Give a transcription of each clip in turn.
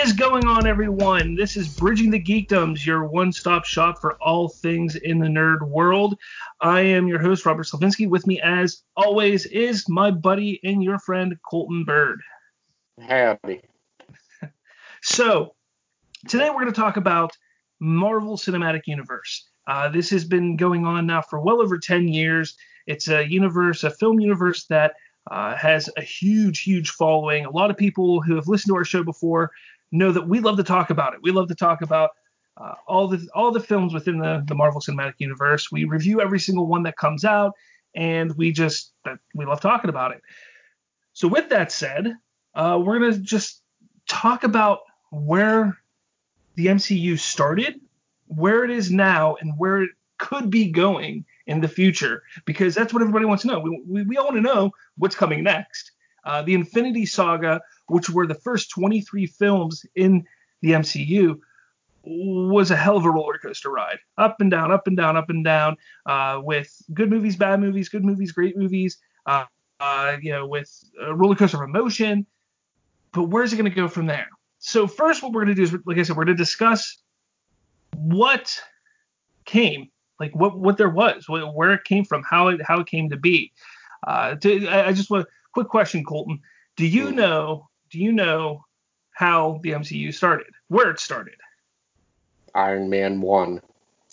is going on, everyone? This is Bridging the Geekdoms, your one-stop shop for all things in the nerd world. I am your host, Robert Slavinsky. With me, as always, is my buddy and your friend, Colton Bird. Howdy. So, today we're going to talk about Marvel Cinematic Universe. This has been going on now for well over 10 years. It's a universe, a film universe that has a huge following. A lot of people who have listened to our show before know that we love to talk about it. We love to talk about all the films within the Marvel Cinematic Universe. We review every single one that comes out, and we love talking about it. So with that said, we're going to just talk about where the MCU started, where it is now, and where it could be going in the future, because that's what everybody wants to know. We all want to know what's coming next. The Infinity Saga, which were the first 23 films in the MCU, was a hell of a roller coaster ride. Up and down, up and down, up and down, with good movies, bad movies, good movies, great movies, with a roller coaster of emotion. But where's it going to go from there? So first, what we're going to do is, like I said, we're going to discuss what came, like what there was, where it came from, how it came to be. I just want a quick question, Colton. Do you know how the MCU started? Where it started? Iron Man 1.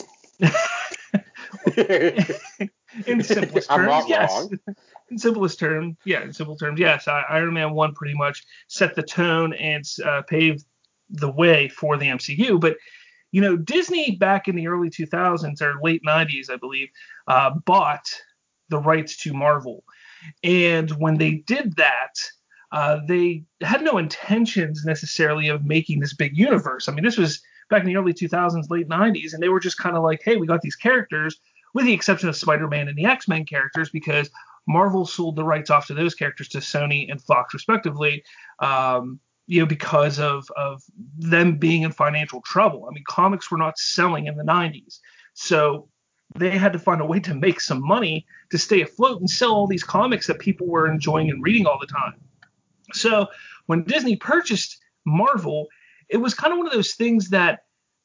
In simplest terms, I'm not yes. wrong. In simple terms, yes. Iron Man 1 pretty much set the tone and paved the way for the MCU. But Disney back in the early 2000s or late 90s, I believe, bought the rights to Marvel. And when they did that, they had no intentions necessarily of making this big universe. I mean, this was back in the early 2000s, late 90s, and they were just kind of like, hey, we got these characters, with the exception of Spider-Man and the X-Men characters, because Marvel sold the rights off to those characters to Sony and Fox, respectively, because of them being in financial trouble. I mean, comics were not selling in the 90s. So they had to find a way to make some money to stay afloat and sell all these comics that people were enjoying and reading all the time. So when Disney purchased Marvel, it was kind of one of those things that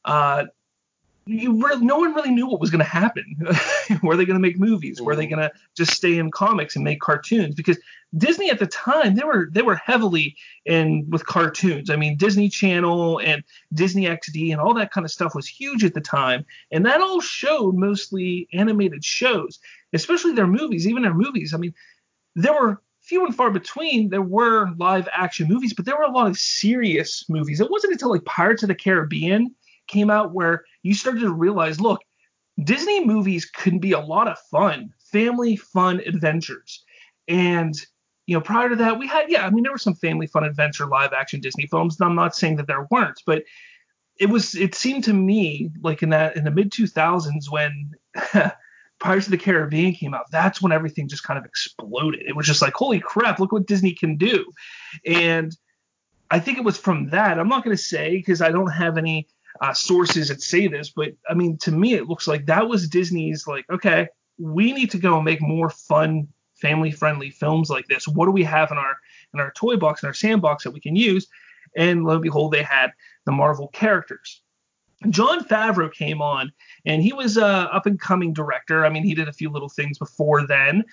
no one really knew what was going to happen. Were they going to make movies? Were they going to just stay in comics and make cartoons? Because Disney at the time, they were heavily in with cartoons. I mean, Disney Channel and Disney XD and all that kind of stuff was huge at the time. And that all showed mostly animated shows, especially their movies, even their movies. I mean, there were few and far between. There were live action movies, but there were a lot of serious movies. It wasn't until like Pirates of the Caribbean came out where you started to realize, look, Disney movies can be a lot of fun, family fun adventures. And prior to that, we had, there were some family fun adventure live action Disney films. And I'm not saying that there weren't, but it seemed to me like in the mid 2000s when Pirates of the Caribbean came out, that's when everything just kind of exploded. It was just like, holy crap, look what Disney can do. And I think it was from that. I'm not going to say, because I don't have any sources that say this, but I mean, to me, it looks like that was Disney's like, okay, we need to go and make more fun, family-friendly films like this. What do we have in our toy box, in our sandbox that we can use? And lo and behold, they had the Marvel characters. Jon Favreau came on, and he was an up-and-coming director. I mean, he did a few little things before then.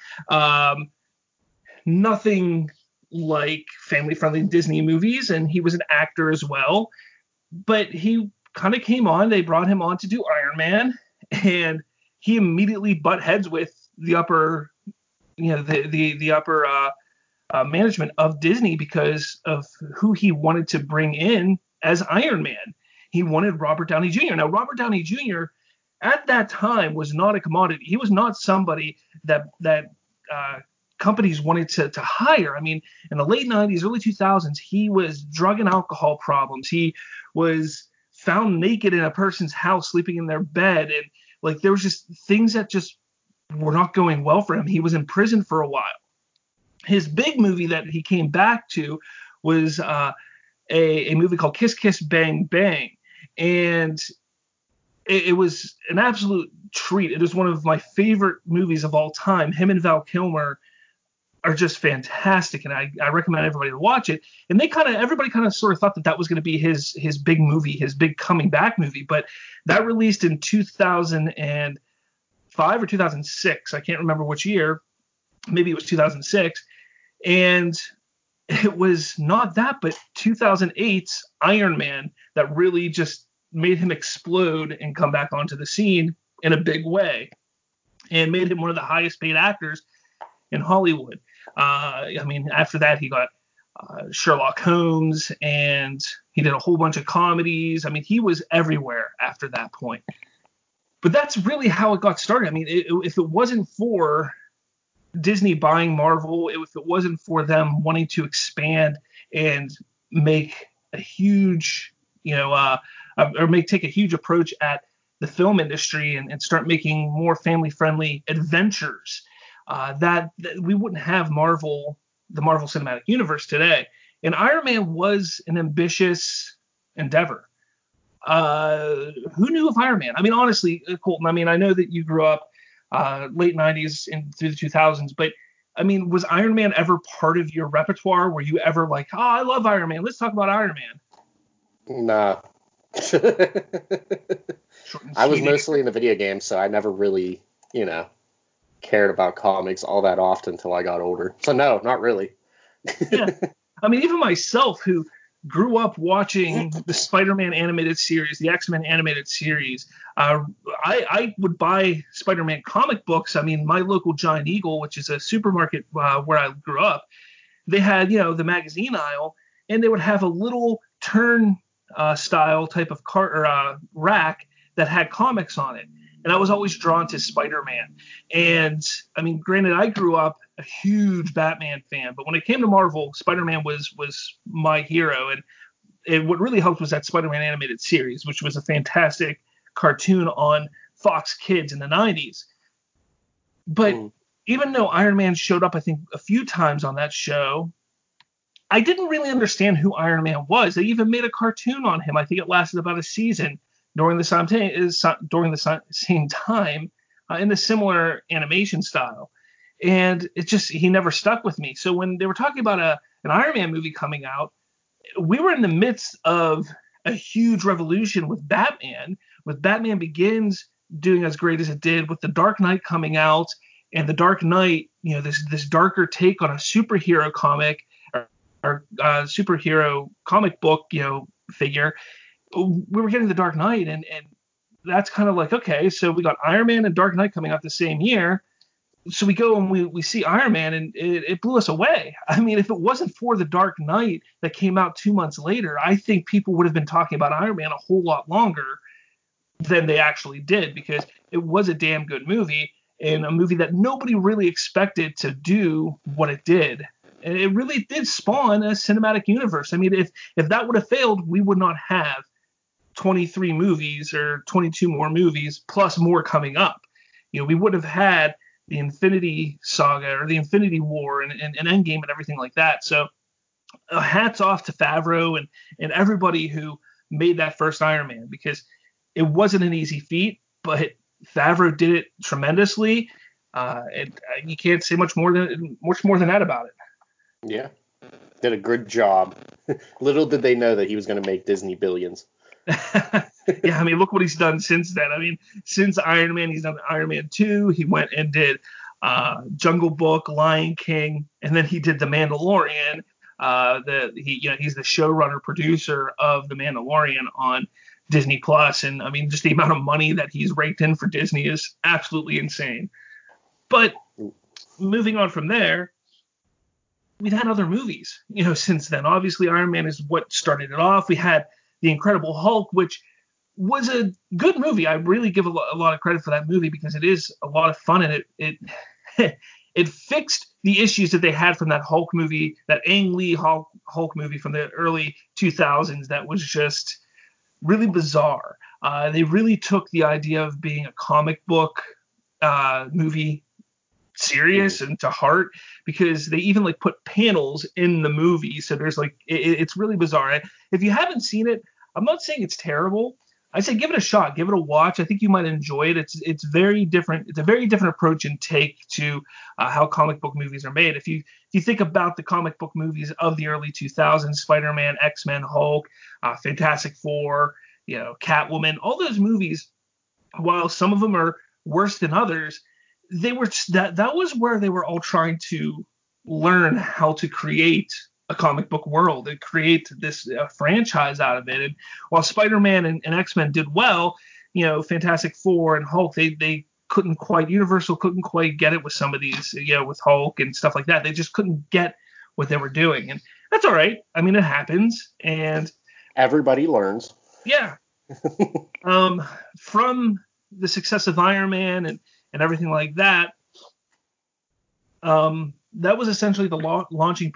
Nothing like family-friendly Disney movies, and he was an actor as well. But he kind of came on. They brought him on to do Iron Man, and he immediately butt heads with the upper, the upper management of Disney because of who he wanted to bring in as Iron Man. He wanted Robert Downey Jr. Now, Robert Downey Jr. at that time was not a commodity. He was not somebody that companies wanted to hire. I mean, in the late 90s, early 2000s, he was drug and alcohol problems. He was found naked in a person's house, sleeping in their bed. And like, there was just things that just were not going well for him. He was in prison for a while. His big movie that he came back to was a movie called Kiss Kiss Bang Bang. And it was an absolute treat. It is one of my favorite movies of all time. Him and Val Kilmer are just fantastic, and I recommend everybody to watch it. And everybody kind of sort of thought that was going to be his big movie, his big coming back movie, but that released in 2005 or 2006. I can't remember which year. Maybe it was 2006, and it was not that, but 2008's Iron Man that really just made him explode and come back onto the scene in a big way, and made him one of the highest paid actors in Hollywood. After that, he got Sherlock Holmes, and he did a whole bunch of comedies. I mean, he was everywhere after that point. But that's really how it got started. I mean, if it wasn't for Disney buying Marvel, if it wasn't for them wanting to expand and make a huge, take a huge approach at the film industry and start making more family-friendly adventures, that we wouldn't have the Marvel Cinematic Universe today. And Iron Man was an ambitious endeavor. Who knew of Iron Man? I mean, honestly, Colton, I know that you grew up late 90s and through the 2000s, but I mean, was Iron Man ever part of your repertoire? Were you ever like, oh, I love Iron Man, let's talk about Iron Man? Nah. I was mostly in the video games, so I never really, cared about comics all that often until I got older. So no, not really. Yeah. I mean, even myself, who grew up watching the Spider-Man animated series, the X-Men animated series, I would buy Spider-Man comic books. I mean, my local Giant Eagle, which is a supermarket where I grew up, they had, the magazine aisle, and they would have a little turn style type of rack that had comics on it. And I was always drawn to Spider-Man. And I mean, granted, I grew up a huge Batman fan, but when it came to Marvel, Spider-Man was my hero. And what really helped was that Spider-Man animated series, which was a fantastic cartoon on Fox Kids in the 90s. But even though Iron Man showed up, I think, a few times on that show, I didn't really understand who Iron Man was. They even made a cartoon on him. I think it lasted about a season during the same time in the similar animation style. And he never stuck with me. So when they were talking about an Iron Man movie coming out, we were in the midst of a huge revolution with Batman Begins doing as great as it did, with The Dark Knight coming out, and The Dark Knight, this darker take on a superhero comic or superhero comic book, figure. We were getting The Dark Knight, and that's kind of like, okay, so we got Iron Man and Dark Knight coming out the same year. So we go and we see Iron Man, and it blew us away. I mean, if it wasn't for The Dark Knight that came out 2 months later, I think people would have been talking about Iron Man a whole lot longer than they actually did, because it was a damn good movie, and a movie that nobody really expected to do what it did. And it really did spawn a cinematic universe. I mean, if that would have failed, we would not have 23 movies or 22 more movies plus more coming up. We would have had the Infinity Saga or the Infinity War and Endgame and everything like that. So hats off to Favreau and everybody who made that first Iron Man, because it wasn't an easy feat, but Favreau did it tremendously. You can't say much more than that about it. Yeah, did a good job. Little did they know that he was going to make Disney billions. Yeah, I mean, look what he's done since then. I mean, since Iron Man, he's done Iron Man 2. He went and did Jungle Book, Lion King, and then he did The Mandalorian. He's the showrunner producer of The Mandalorian on Disney Plus, and I mean, just the amount of money that he's raked in for Disney is absolutely insane. But moving on from there, we've had other movies, since then. Obviously, Iron Man is what started it off. We had The Incredible Hulk, which was a good movie. I really give a lot of credit for that movie, because it is a lot of fun, and it fixed the issues that they had from that Hulk movie, that Ang Lee Hulk movie from the early 2000s that was just really bizarre. They really took the idea of being a comic book movie serious and to heart, because they even put panels in the movie. So there's it's really bizarre. If you haven't seen it, I'm not saying it's terrible, I say give it a shot, give it a watch. I think you might enjoy it. It's very different. It's a very different approach and take to how comic book movies are made. If you think about the comic book movies of the early 2000s, Spider-Man, X-Men, Hulk, Fantastic Four, Catwoman, all those movies, while some of them are worse than others, they were that was where they were all trying to learn how to create a comic book world and create this franchise out of it. And while Spider-Man and X-Men did well, Fantastic Four and Hulk, they couldn't quite, Universal couldn't quite get it with some of these, with Hulk and stuff like that. They just couldn't get what they were doing. And that's all right. I mean, it happens. And everybody learns. Yeah. From the success of Iron Man and everything like that, that was essentially the launching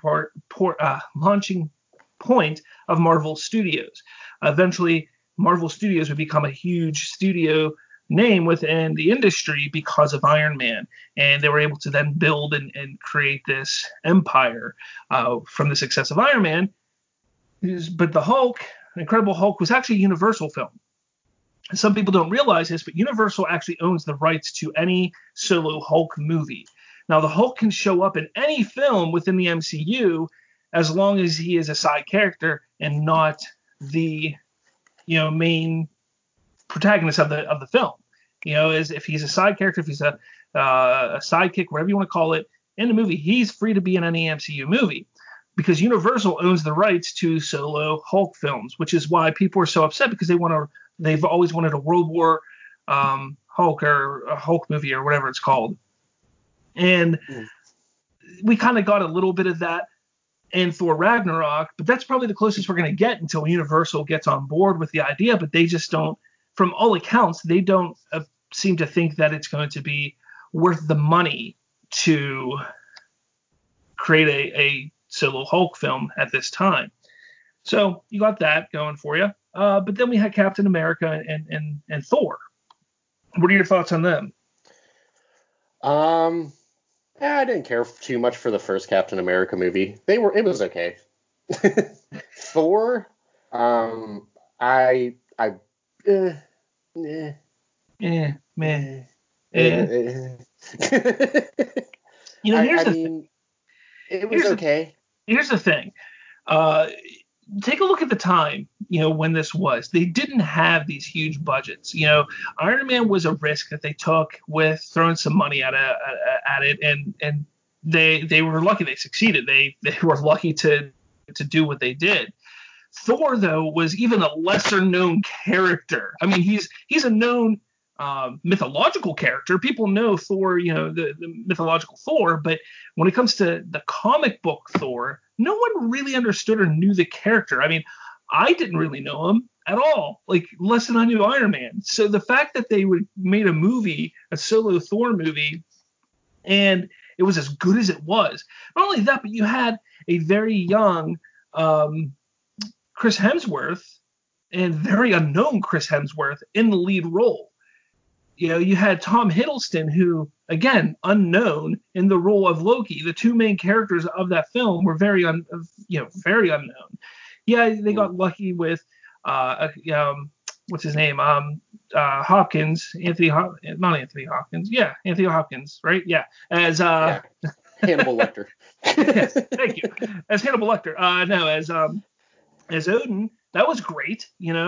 point of Marvel Studios. Eventually, Marvel Studios would become a huge studio name within the industry because of Iron Man, and they were able to then build and create this empire from the success of Iron Man. But the Hulk, Incredible Hulk, was actually a Universal film. Some people don't realize this, but Universal actually owns the rights to any solo Hulk movie. Now, the Hulk can show up in any film within the MCU as long as he is a side character and not the main protagonist of the film. As if he's a side character, if he's a sidekick, whatever you want to call it, in the movie, he's free to be in any MCU movie because Universal owns the rights to solo Hulk films, which is why people are so upset because they've always wanted a World War Hulk or a Hulk movie or whatever it's called. And we kind of got a little bit of that in Thor Ragnarok, but that's probably the closest we're going to get until Universal gets on board with the idea. But they just don't, from all accounts, they don't seem to think that it's going to be worth the money to create a solo Hulk film at this time. So you got that going for you. But then we had Captain America and Thor. What are your thoughts on them? Yeah, I didn't care too much for the first Captain America movie. It was okay. Thor, Man. It was okay. Here's the thing. Take a look at the time, when this was. They didn't have these huge budgets. Iron Man was a risk that they took with throwing some money at it, and they were lucky they succeeded. They were lucky to do what they did. Thor, though, was even a lesser known character. I mean, he's a known mythological character. People know Thor, the mythological Thor, but when it comes to the comic book Thor, no one really understood or knew the character. I mean, I didn't really know him at all, like less than I knew Iron Man. So the fact that they made a movie, a solo Thor movie, and it was as good as it was. Not only that, but you had a very young Chris Hemsworth and very unknown Chris Hemsworth in the lead role. You had Tom Hiddleston, who, again, unknown in the role of Loki. The two main characters of that film were very unknown. Yeah, they got lucky with what's his name? Hopkins, not Anthony Hopkins. Yeah, Anthony Hopkins, right? Yeah, as Hannibal Lecter. Yes, thank you. As Hannibal Lecter. As Odin, that was great.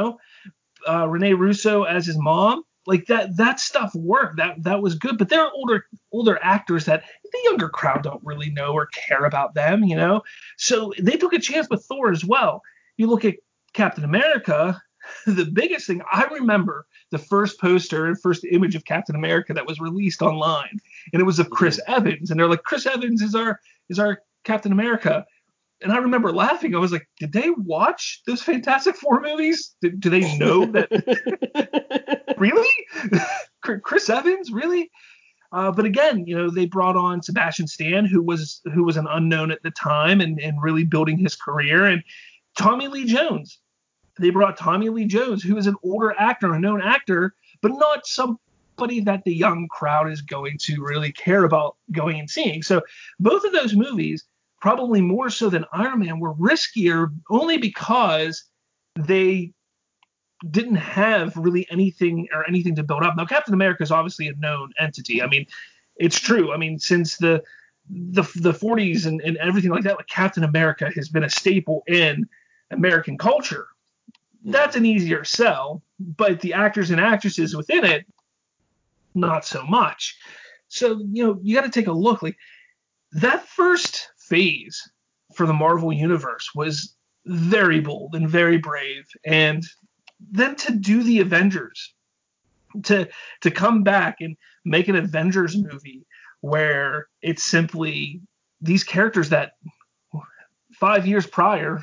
Rene Russo as his mom. Like that stuff worked. That was good. But there are older actors that the younger crowd don't really know or care about them, So they took a chance with Thor as well. You look at Captain America, the biggest thing, I remember the first poster and first image of Captain America that was released online, and it was of Chris Evans, and they're like, Chris Evans is our Captain America. And I remember laughing. I was like, did they watch those Fantastic Four movies? Do they know that? Really? Chris Evans? Really? But again, they brought on Sebastian Stan, who was an unknown at the time and really building his career. And Tommy Lee Jones. They brought Tommy Lee Jones, who is an older actor, a known actor, but not somebody that the young crowd is going to really care about going and seeing. So both of those movies, probably more so than Iron Man, were riskier only because they didn't have really anything to build up. Now, Captain America is obviously a known entity. I mean, it's true. I mean, since the 40s and everything like that, like Captain America has been a staple in American culture. That's an easier sell, but the actors and actresses within it, not so much. So, you got to take a look. Like, that first phase for the Marvel Universe was very bold and very brave. And then to do the Avengers, to come back and make an Avengers movie where it's simply these characters that 5 years prior,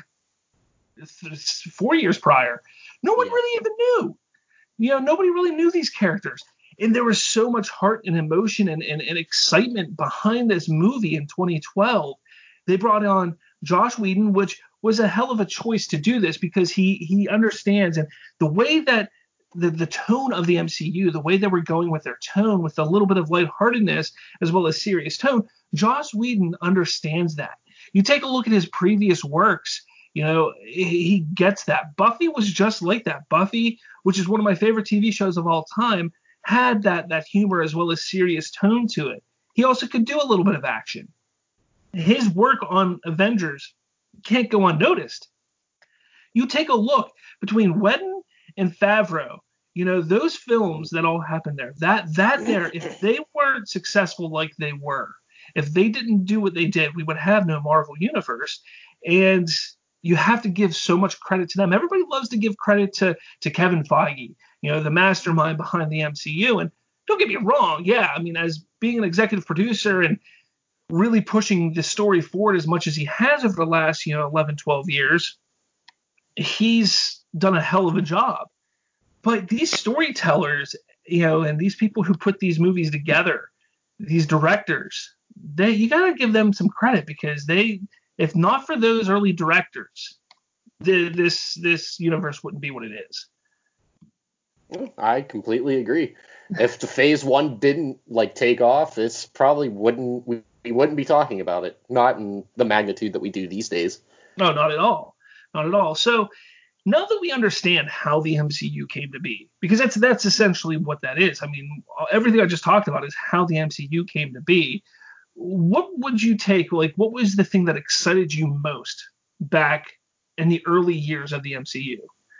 4 years prior, no one really even knew. Nobody really knew these characters. And there was so much heart and emotion and excitement behind this movie in 2012. They brought on Joss Whedon, which was a hell of a choice to do this because he understands. And the way that the tone of the MCU, the way they were going with their tone, with a little bit of lightheartedness as well as serious tone, Joss Whedon understands that. You take a look at his previous works, he gets that. Buffy was just like that. Buffy, which is one of my favorite TV shows of all time, had that humor as well as serious tone to it. He also could do a little bit of action. His work on Avengers can't go unnoticed. You take a look between Whedon and Favreau, those films that all happened there, that there, if they weren't successful like they were, if they didn't do what they did, we would have no Marvel Universe. And you have to give so much credit to them. Everybody loves to give credit to Kevin Feige, the mastermind behind the MCU. And don't get me wrong, I mean, as being an executive producer and really pushing the story forward as much as he has over the last, 11, 12 years, he's done a hell of a job. But these storytellers, and these people who put these movies together, these directors, you got to give them some credit because if not for those early directors, this universe wouldn't be what it is. I completely agree. If the phase 1 didn't take off, it's probably we wouldn't be talking about it. Not in the magnitude that we do these days. No, not at all. Not at all. So now that we understand how the MCU came to be, because that's essentially what that is. I mean, everything I just talked about is how the MCU came to be. What would you take? What was the thing that excited you most back in the early years of the MCU?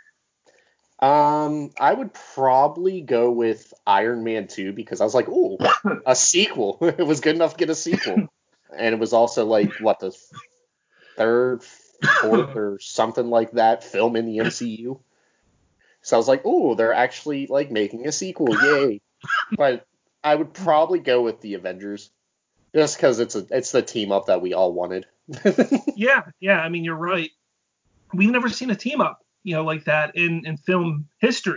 I would probably go with Iron Man 2 because I was like, ooh, a sequel. It was good enough to get a sequel. And it was also the third, fourth, or something like that film in the MCU. So I was like, ooh, they're actually making a sequel. Yay. But I would probably go with the Avengers just because it's the team up that we all wanted. Yeah. I mean, you're right. We've never seen a team up, like that in film history.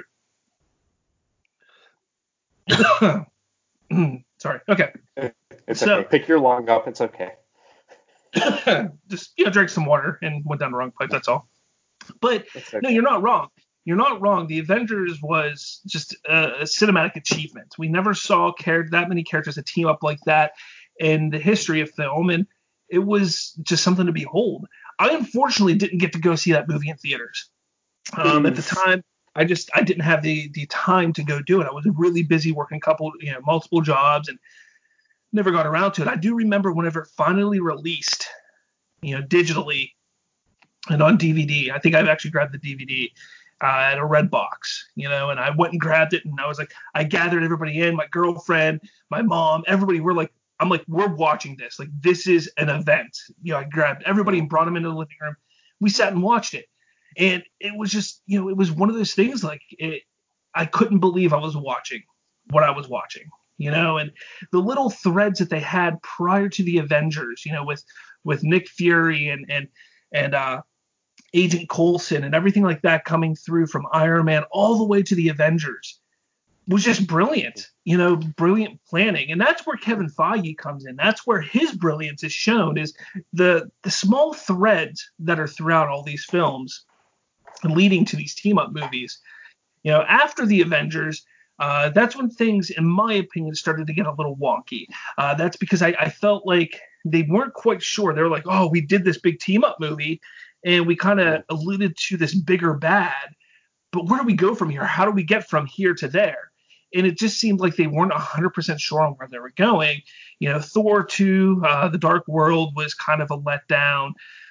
Sorry. Okay. It's okay. Pick your lung up. It's okay. Just drank some water and went down the wrong pipe. That's all. But okay. No, you're not wrong. You're not wrong. The Avengers was just a cinematic achievement. We never saw that many characters that team up like that in the history of film, and it was just something to behold. I unfortunately didn't get to go see that movie in theaters. At the time, I didn't have the time to go do it. I was really busy working multiple jobs and never got around to it. I do remember whenever it finally released, digitally and on DVD. I think I've actually grabbed the DVD at a Redbox, and I went and grabbed it, and I was like, I gathered everybody in, my girlfriend, my mom, everybody. We're watching this. This is an event. I grabbed everybody and brought them into the living room. We sat and watched it. And it was just, it was one of those things I couldn't believe I was watching what I was watching, and the little threads that they had prior to the Avengers, with Nick Fury and Agent Coulson and everything like that coming through from Iron Man all the way to the Avengers was just brilliant, brilliant planning. And that's where Kevin Feige comes in. That's where his brilliance is shown, is the small threads that are throughout all these films leading to these team up movies. After the Avengers, that's when things, in my opinion, started to get a little wonky. That's because I felt like they weren't quite sure. They were like, oh, we did this big team up movie and we kind of alluded to this bigger bad, but where do we go from here? How do we get from here to there? And it just seemed like they weren't 100% sure on where they were going. Thor 2, The Dark World was kind of a letdown.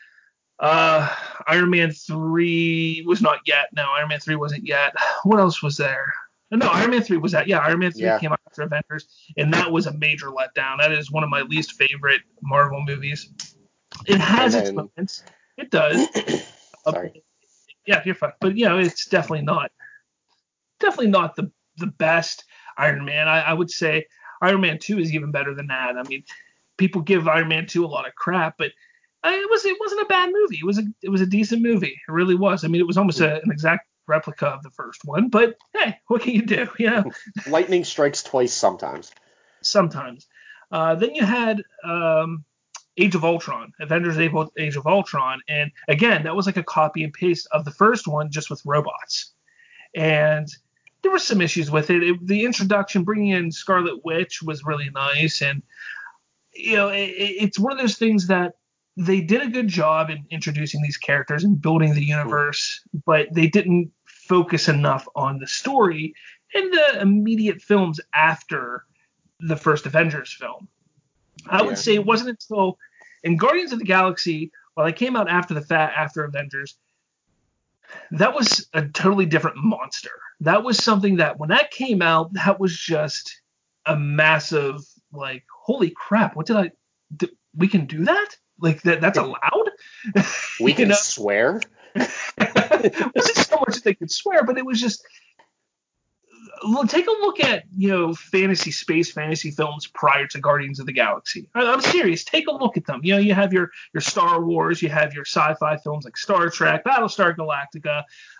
Iron Man 3 was not yet. No, Iron Man 3 wasn't yet. What else was there? No, Iron Man 3 was that. Yeah, Iron Man 3 came out after Avengers, and that was a major letdown. That is one of my least favorite Marvel movies. It has its moments. It does. Sorry. Yeah, you're fine. But, it's definitely not the best Iron Man. I would say Iron Man 2 is even better than that. I mean, people give Iron Man 2 a lot of crap, but it wasn't a bad movie. It was a decent movie. It really was. I mean, it was almost an exact replica of the first one, but hey, what can you do? Lightning strikes twice sometimes. Then you had Age of Ultron, Avengers Age of Ultron, and again, that was like a copy and paste of the first one, just with robots. And there were some issues with it. The introduction, bringing in Scarlet Witch, was really nice, and it's one of those things that they did a good job in introducing these characters and building the universe, but they didn't focus enough on the story in the immediate films after the first Avengers film. I would say it wasn't until in Guardians of the Galaxy, while it came out after Avengers, that was a totally different monster. That was something that when that came out, that was just a massive, like, holy crap, we can do that? Like that's allowed? We can swear? It wasn't so much that they could swear, but it was just take a look at space fantasy films prior to Guardians of the Galaxy. I'm serious. Take a look at them. You have your Star Wars, you have your sci-fi films like Star Trek, Battlestar Galactica.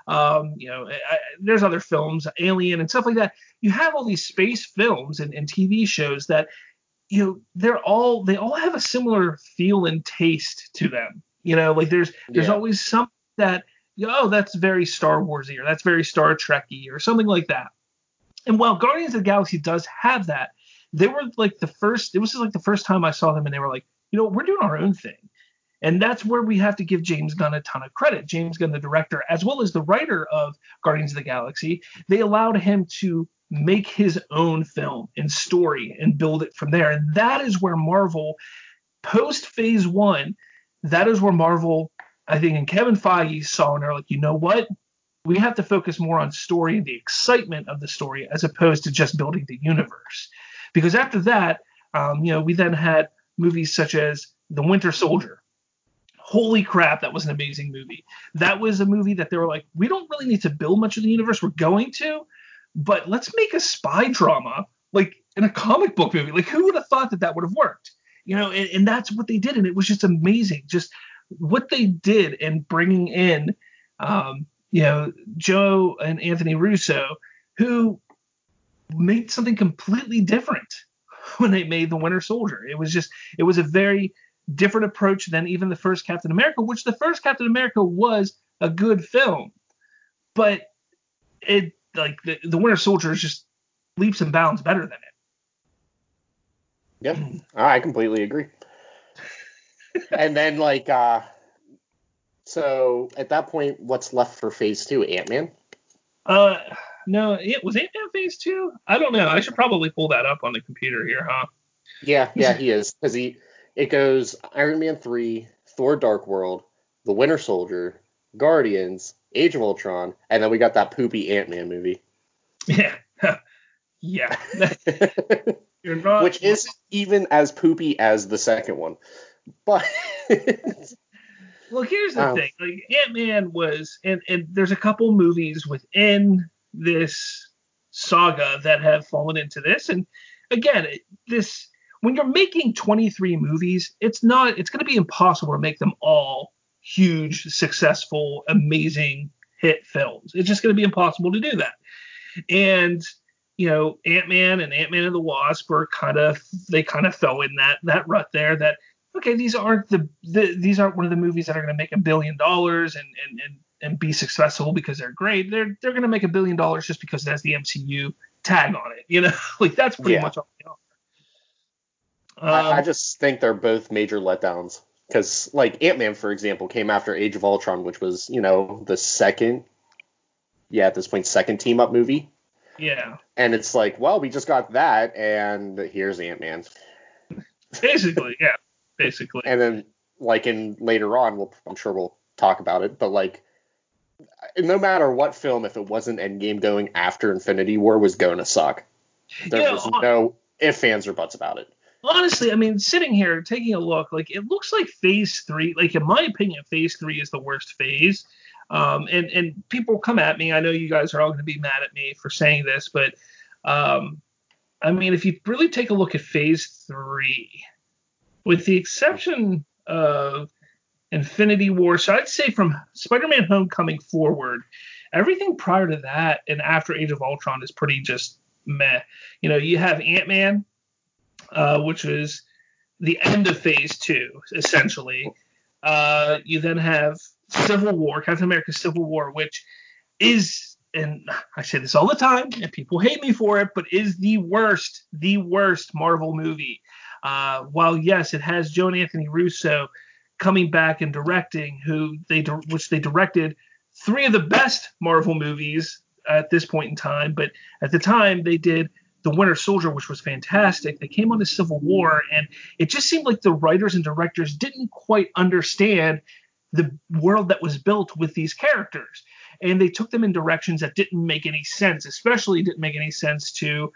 There's other films, Alien and stuff like that. You have all these space films and TV shows that they all have a similar feel and taste to them. Like there's always something that that's very Star Warsy, or that's very Star Trekky, or something like that. And while Guardians of the Galaxy does have that, they were like the first. It was just like the first time I saw them, and they were like, we're doing our own thing. And that's where we have to give James Gunn a ton of credit. James Gunn, the director, as well as the writer of Guardians of the Galaxy, they allowed him to make his own film and story and build it from there. And that is where Marvel, post phase 1, that is where Marvel, I think, and Kevin Feige saw and they're like, you know what? We have to focus more on story and the excitement of the story as opposed to just building the universe. Because after that, we then had movies such as The Winter Soldier. Holy crap, that was an amazing movie. That was a movie that they were like, we don't really need to build much of the universe. We're going to, but let's make a spy drama like in a comic book movie. Like, who would have thought that would have worked? And that's what they did. And it was just amazing. Just what they did in bringing in, Joe and Anthony Russo, who made something completely different when they made The Winter Soldier. It was a very different approach than even the first Captain America, which the first Captain America was a good film, but it like the Winter Soldier is just leaps and bounds better than it. Yep, I completely agree. And then so at that point, what's left for Phase 2? Ant-Man? No, it was Ant-Man Phase 2. I don't know. I should probably pull that up on the computer here, huh? Yeah, he is, because it goes Iron Man 3, Thor: Dark World, The Winter Soldier, Guardians, Age of Ultron, and then we got that poopy Ant-Man movie. Yeah. Yeah. You're not. Which isn't even as poopy as the second one. But well, here's the thing. Like, Ant-Man was, and there's a couple movies within this saga that have fallen into this. And again, when you're making 23 movies, it's going to be impossible to make them all huge, successful, amazing hit films. It's just going to be impossible to do that. And Ant-Man and Ant-Man and the Wasp are kind of fell in that rut there. That okay, these aren't one of the movies that are going to make $1 billion and be successful because they're great. They're going to make $1 billion just because it has the MCU tag on it. Like that's pretty much all they are. I just think they're both major letdowns because, like, Ant-Man, for example, came after Age of Ultron, which was, the second at this point, second team up movie. Yeah. And it's like, well, we just got that, and here's Ant-Man. Basically, yeah. Basically. And then, like, later on, I'm sure we'll talk about it, but, like, no matter what film, if it wasn't Endgame going after Infinity War, was going to suck. There was no ifs, ands, or buts about it. Honestly, I mean, sitting here taking a look, like, it looks like Phase 3, like, in my opinion, Phase 3 is the worst phase. And people come at me. I know you guys are all going to be mad at me for saying this, but I mean, if you really take a look at Phase 3, with the exception of Infinity War, so I'd say from Spider-Man Homecoming forward, everything prior to that and after Age of Ultron is pretty just meh. You know, you have Ant-Man, which was the end of Phase 2, essentially. You then have Civil War, Captain America Civil War, which is, and I say this all the time, and people hate me for it, but is the worst Marvel movie. While, yes, it has Joe Anthony Russo coming back and directing, which they directed 3 of the best Marvel movies at this point in time, but at the time they did The Winter Soldier, which was fantastic. They came on to Civil War, and it just seemed like the writers and directors didn't quite understand the world that was built with these characters. And they took them in directions that didn't make any sense, especially didn't make any sense to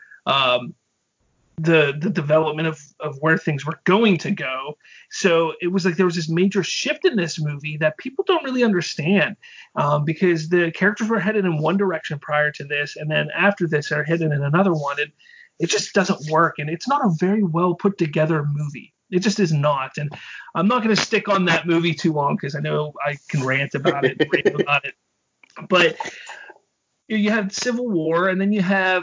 the development of where things were going to go. So it was like there was this major shift in this movie that people don't really understand, because the characters were headed in one direction prior to this, and then after this they're headed in another one, and it just doesn't work, and it's not a very well put together movie. It just is not. And I'm not going to stick on that movie too long because I know I can rant about it. But you have Civil War, and then you have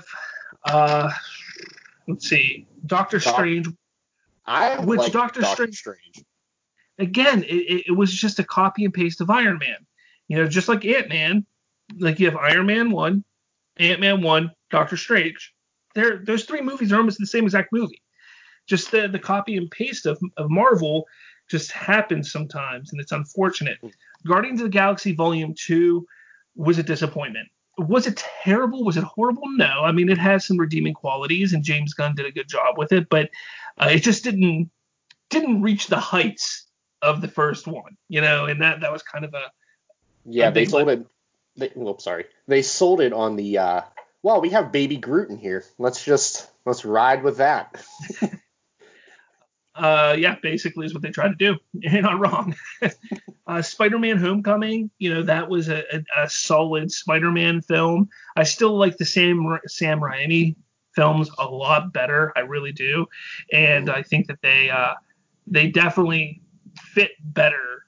let's see, Doctor Strange. Doctor Strange. Again, it was just a copy and paste of Iron Man. You know, just like Ant-Man. Like you have Iron Man 1, Ant-Man 1, Doctor Strange. Those 3 movies are almost the same exact movie. Just the copy and paste of Marvel just happens sometimes, and it's unfortunate. Guardians of the Galaxy Volume 2 was a disappointment. Was it terrible? Was it horrible? No. I mean, it has some redeeming qualities, and James Gunn did a good job with it, but it just didn't reach the heights of the first one, you know, and that was kind of they sold it. They sold it on the well, we have Baby Groot in here. Let's ride with that. Yeah, basically is what they try to do. You're not wrong. Spider-Man Homecoming, you know, that was a solid Spider-Man film. I still like the Sam Raimi films a lot better. I really do. And I think that they definitely fit better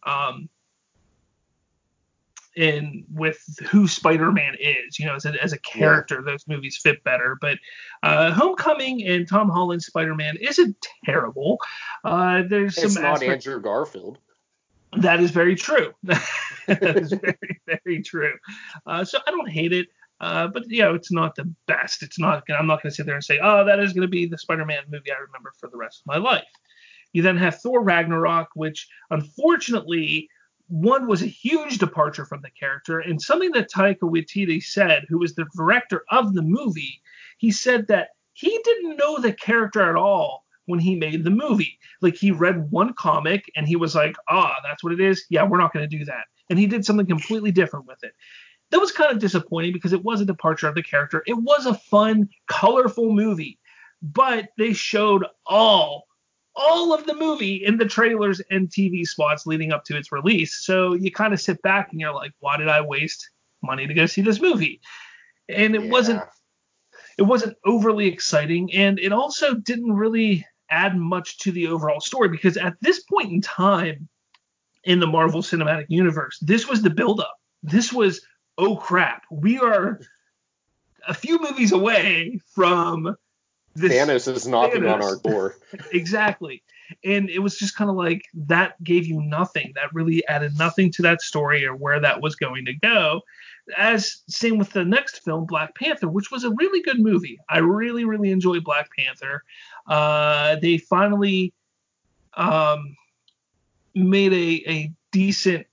in with who Spider-Man is, you know, as a character. Those movies fit better. But Homecoming and Tom Holland's Spider-Man isn't terrible. It's not Andrew Garfield. That is very true. That is very, very true. So I don't hate it. But, you know, it's not the best. I'm not going to sit there and say, oh, that is going to be the Spider-Man movie I remember for the rest of my life. You then have Thor Ragnarok, which unfortunately, one was a huge departure from the character, and something that Taika Waititi said, who was the director of the movie, he said that he didn't know the character at all when he made the movie. Like, he read one comic and he was like, that's what it is? Yeah, we're not going to do that. And he did something completely different with it. That was kind of disappointing because it was a departure of the character. It was a fun, colorful movie, but they showed all of the movie in the trailers and TV spots leading up to its release. So you kind of sit back and you're like, why did I waste money to go see this movie? And it wasn't overly exciting, and it also didn't really add much to the overall story, because at this point in time in the Marvel Cinematic Universe, this was the buildup. This was, oh crap, we are a few movies away from this. Thanos is knocking on our door. Exactly. And it was just kind of like, that gave you nothing. That really added nothing to that story or where that was going to go. As same with the next film, Black Panther, which was a really good movie. I really, really enjoyed Black Panther. They finally made a decent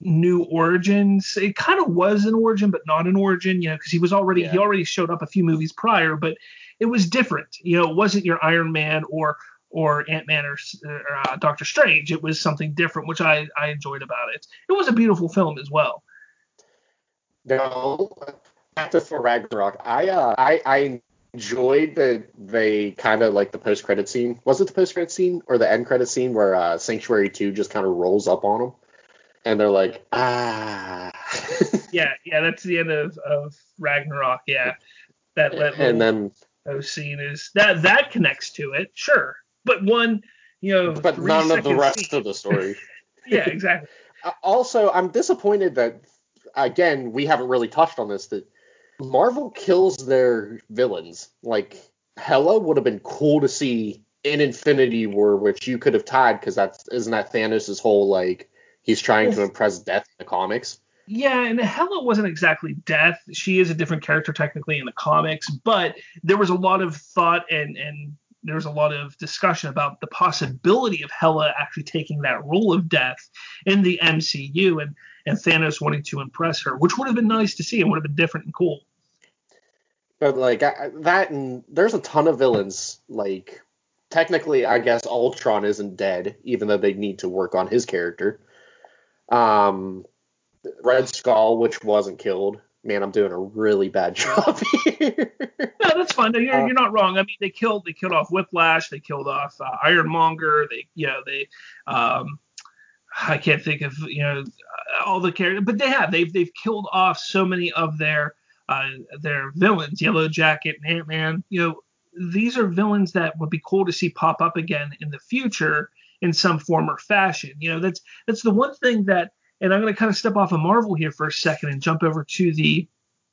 new origins. It kind of was an origin, but not an origin, because he already showed up a few movies prior, but it was different. It wasn't your Iron Man or Ant-Man or Doctor Strange. It was something different, which I enjoyed about it. It was a beautiful film as well. No, after Thor Ragnarok, I enjoyed that they kind of like the post-credit scene. Was it the post-credit scene or the end credit scene where Sanctuary 2 just kind of rolls up on them? And they're like, ah. yeah, that's the end of Ragnarok. Yeah, those scene is that connects to it, sure, but but none of the rest of the story. Yeah, exactly. Also, I'm disappointed that, again, we haven't really touched on this, that Marvel kills their villains. Like, Hela would have been cool to see in Infinity War, which you could have tied, because isn't that Thanos' whole, like, he's trying to impress Death in the comics? Yeah, and Hela wasn't exactly Death. She is a different character technically in the comics, but there was a lot of thought and there was a lot of discussion about the possibility of Hela actually taking that role of Death in the MCU and Thanos wanting to impress her, which would have been nice to see and would have been different and cool. But, like, that, and there's a ton of villains. Like, technically, I guess Ultron isn't dead, even though they need to work on his character. Red Skull, which wasn't killed. Man, I'm doing a really bad job here. No, that's fine. No, you're not wrong. I mean, they killed off Whiplash. They killed off Ironmonger. I can't think of all the characters, but they've killed off so many of their villains. Yellow Jacket, Ant-Man. These are villains that would be cool to see pop up again in the future in some form or fashion. That's the one thing that. And I'm going to kind of step off of Marvel here for a second and jump over to the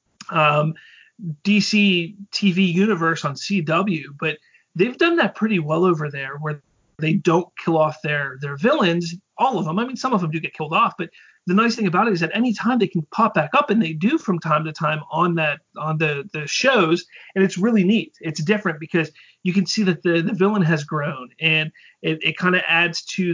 DC TV universe on CW. But they've done that pretty well over there, where they don't kill off their villains, all of them. I mean, some of them do get killed off, but the nice thing about it is that anytime they can pop back up, and they do from time to time on the shows, and it's really neat. It's different because you can see that the villain has grown, and it kind of adds to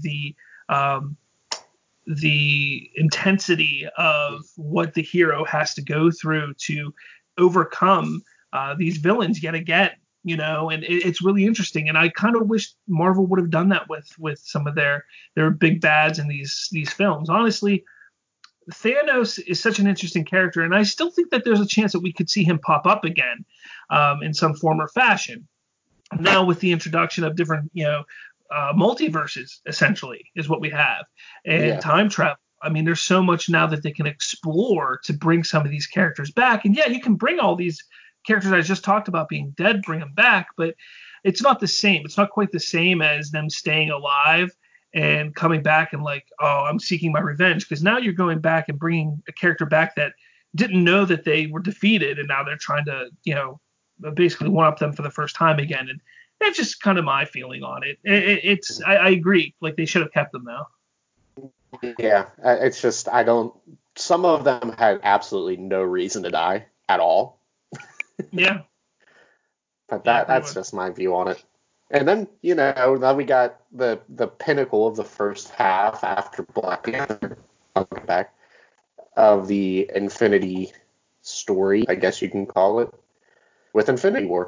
the intensity of what the hero has to go through to overcome these villains yet again, and it's really interesting. And I kind of wish Marvel would have done that with some of their big bads in these films. Honestly, Thanos is such an interesting character, and I still think that there's a chance that we could see him pop up again in some form or fashion. Now with the introduction of different, multiverses, essentially, is what we have, and time travel. I mean, there's so much now that they can explore to bring some of these characters back. And yeah, you can bring all these characters I just talked about being dead, bring them back, but it's not the same. It's not quite the same as them staying alive and coming back and like, oh, I'm seeking my revenge. Because now you're going back and bringing a character back that didn't know that they were defeated, and now they're trying to, basically one up them for the first time again. And that's just kind of my feeling on it. I agree. Like, they should have kept them though. Yeah, it's just some of them had absolutely no reason to die at all. Yeah. But that's just my view on it. And then, now we got the pinnacle of the first half after Black Panther, I'll get back, of the Infinity story, I guess you can call it, with Infinity War.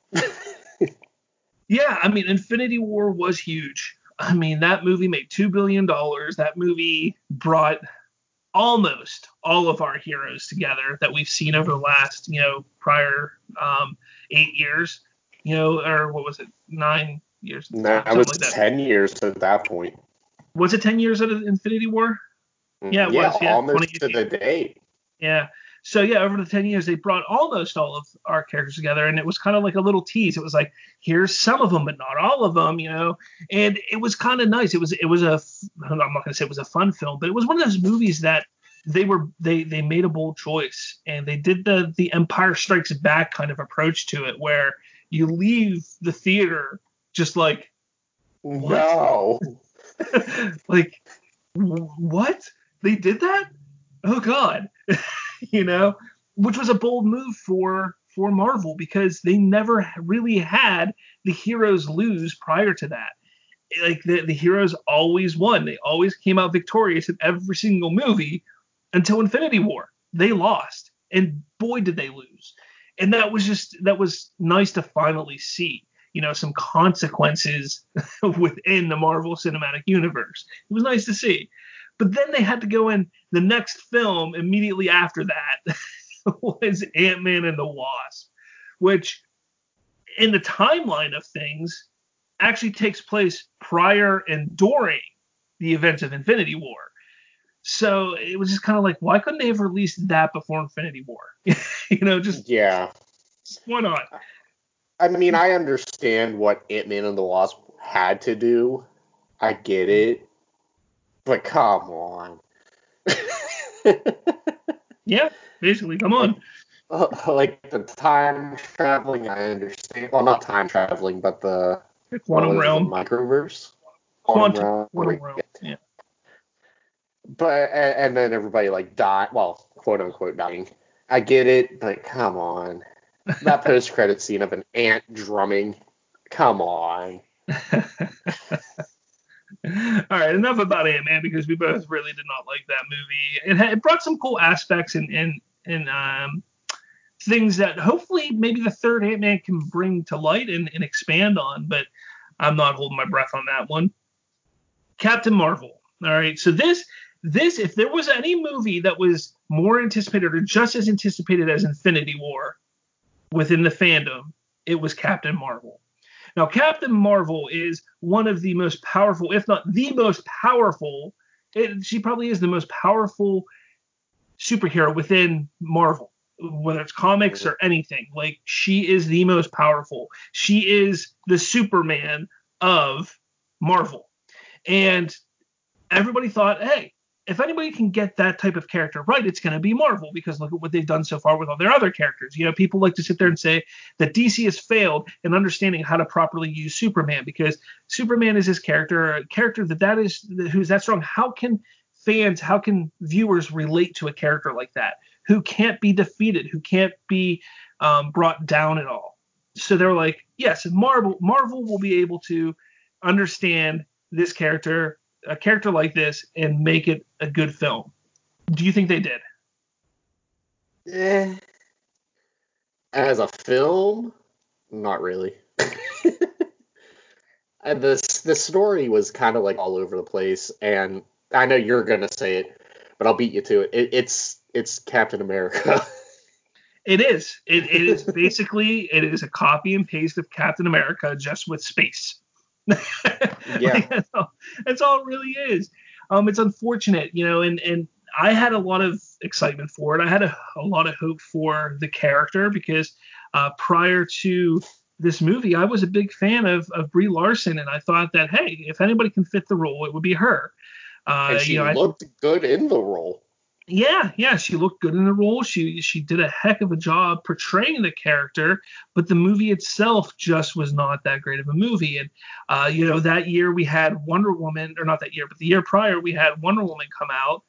Yeah, I mean, Infinity War was huge. I mean, that movie made $2 billion. That movie brought almost all of our heroes together that we've seen over the last, prior 8 years, or what was it, 9 years? No, it was like 10 years at that point. Was it 10 years of Infinity War? Yeah, it was. Yeah, almost to the day. Yeah. So, yeah, over the 10 years, they brought almost all of our characters together, and it was kind of like a little tease. It was like, here's some of them, but not all of them, and it was kind of nice. I'm not going to say it was a fun film, but it was one of those movies that they made a bold choice, and they did the Empire Strikes Back kind of approach to it, where you leave the theater just like, what? No. Like, what? They did that? Oh God. Which was a bold move for Marvel, because they never really had the heroes lose prior to that. like the heroes always won. They always came out victorious in every single movie until Infinity War. They lost, and boy did they lose. And that was nice to finally see, some consequences within the Marvel Cinematic Universe. It was nice to see. But then they had to go in the next film immediately after that was Ant-Man and the Wasp, which in the timeline of things actually takes place prior and during the events of Infinity War. So it was just kind of like, why couldn't they have released that before Infinity War? Yeah. Why not? I mean, I understand what Ant-Man and the Wasp had to do. I get it. But come on. Yeah, basically, come on. Like the time traveling, I understand. Well, not time traveling, but the Quantum realm. The microverse. Quantum realm. Yeah. But and then everybody like died. Well, quote unquote dying. I get it, but come on. That post credit scene of an ant drumming. Come on. All right, enough about Ant-Man because we both really did not like that movie. It brought some cool aspects and things that hopefully maybe the third Ant-Man can bring to light and expand on, but I'm not holding my breath on that one. Captain Marvel. All right, so this if there was any movie that was more anticipated or just as anticipated as Infinity War within the fandom, it was Captain Marvel. Now, Captain Marvel is one of the most powerful, if not the most powerful, she probably is the most powerful superhero within Marvel, whether it's comics or anything. Like, she is the most powerful. She is the Superman of Marvel. And everybody thought, hey, if anybody can get that type of character right, it's going to be Marvel, because look at what they've done so far with all their other characters. People like to sit there and say that DC has failed in understanding how to properly use Superman, because Superman is his character, a character who's that strong. How can viewers relate to a character like that, who can't be defeated, who can't be brought down at all? So they're like, yes, Marvel will be able to understand this character, a character like this, and make it a good film. Do you think they did? As a film, not really. And the story was kind of like all over the place, and I know you're gonna say it, but I'll beat you to it. It's Captain America. It is. It is basically a copy and paste of Captain America, just with space. Yeah. That's all it really is. It's unfortunate, and I had a lot of excitement for it. I had a lot of hope for the character because prior to this movie, I was a big fan of Brie Larson, and I thought that, hey, if anybody can fit the role, it would be her. And she looked good in the role. Yeah, she looked good in the role. She did a heck of a job portraying the character, but the movie itself just was not that great of a movie. And that year we had Wonder Woman, or not that year, but the year prior we had Wonder Woman come out.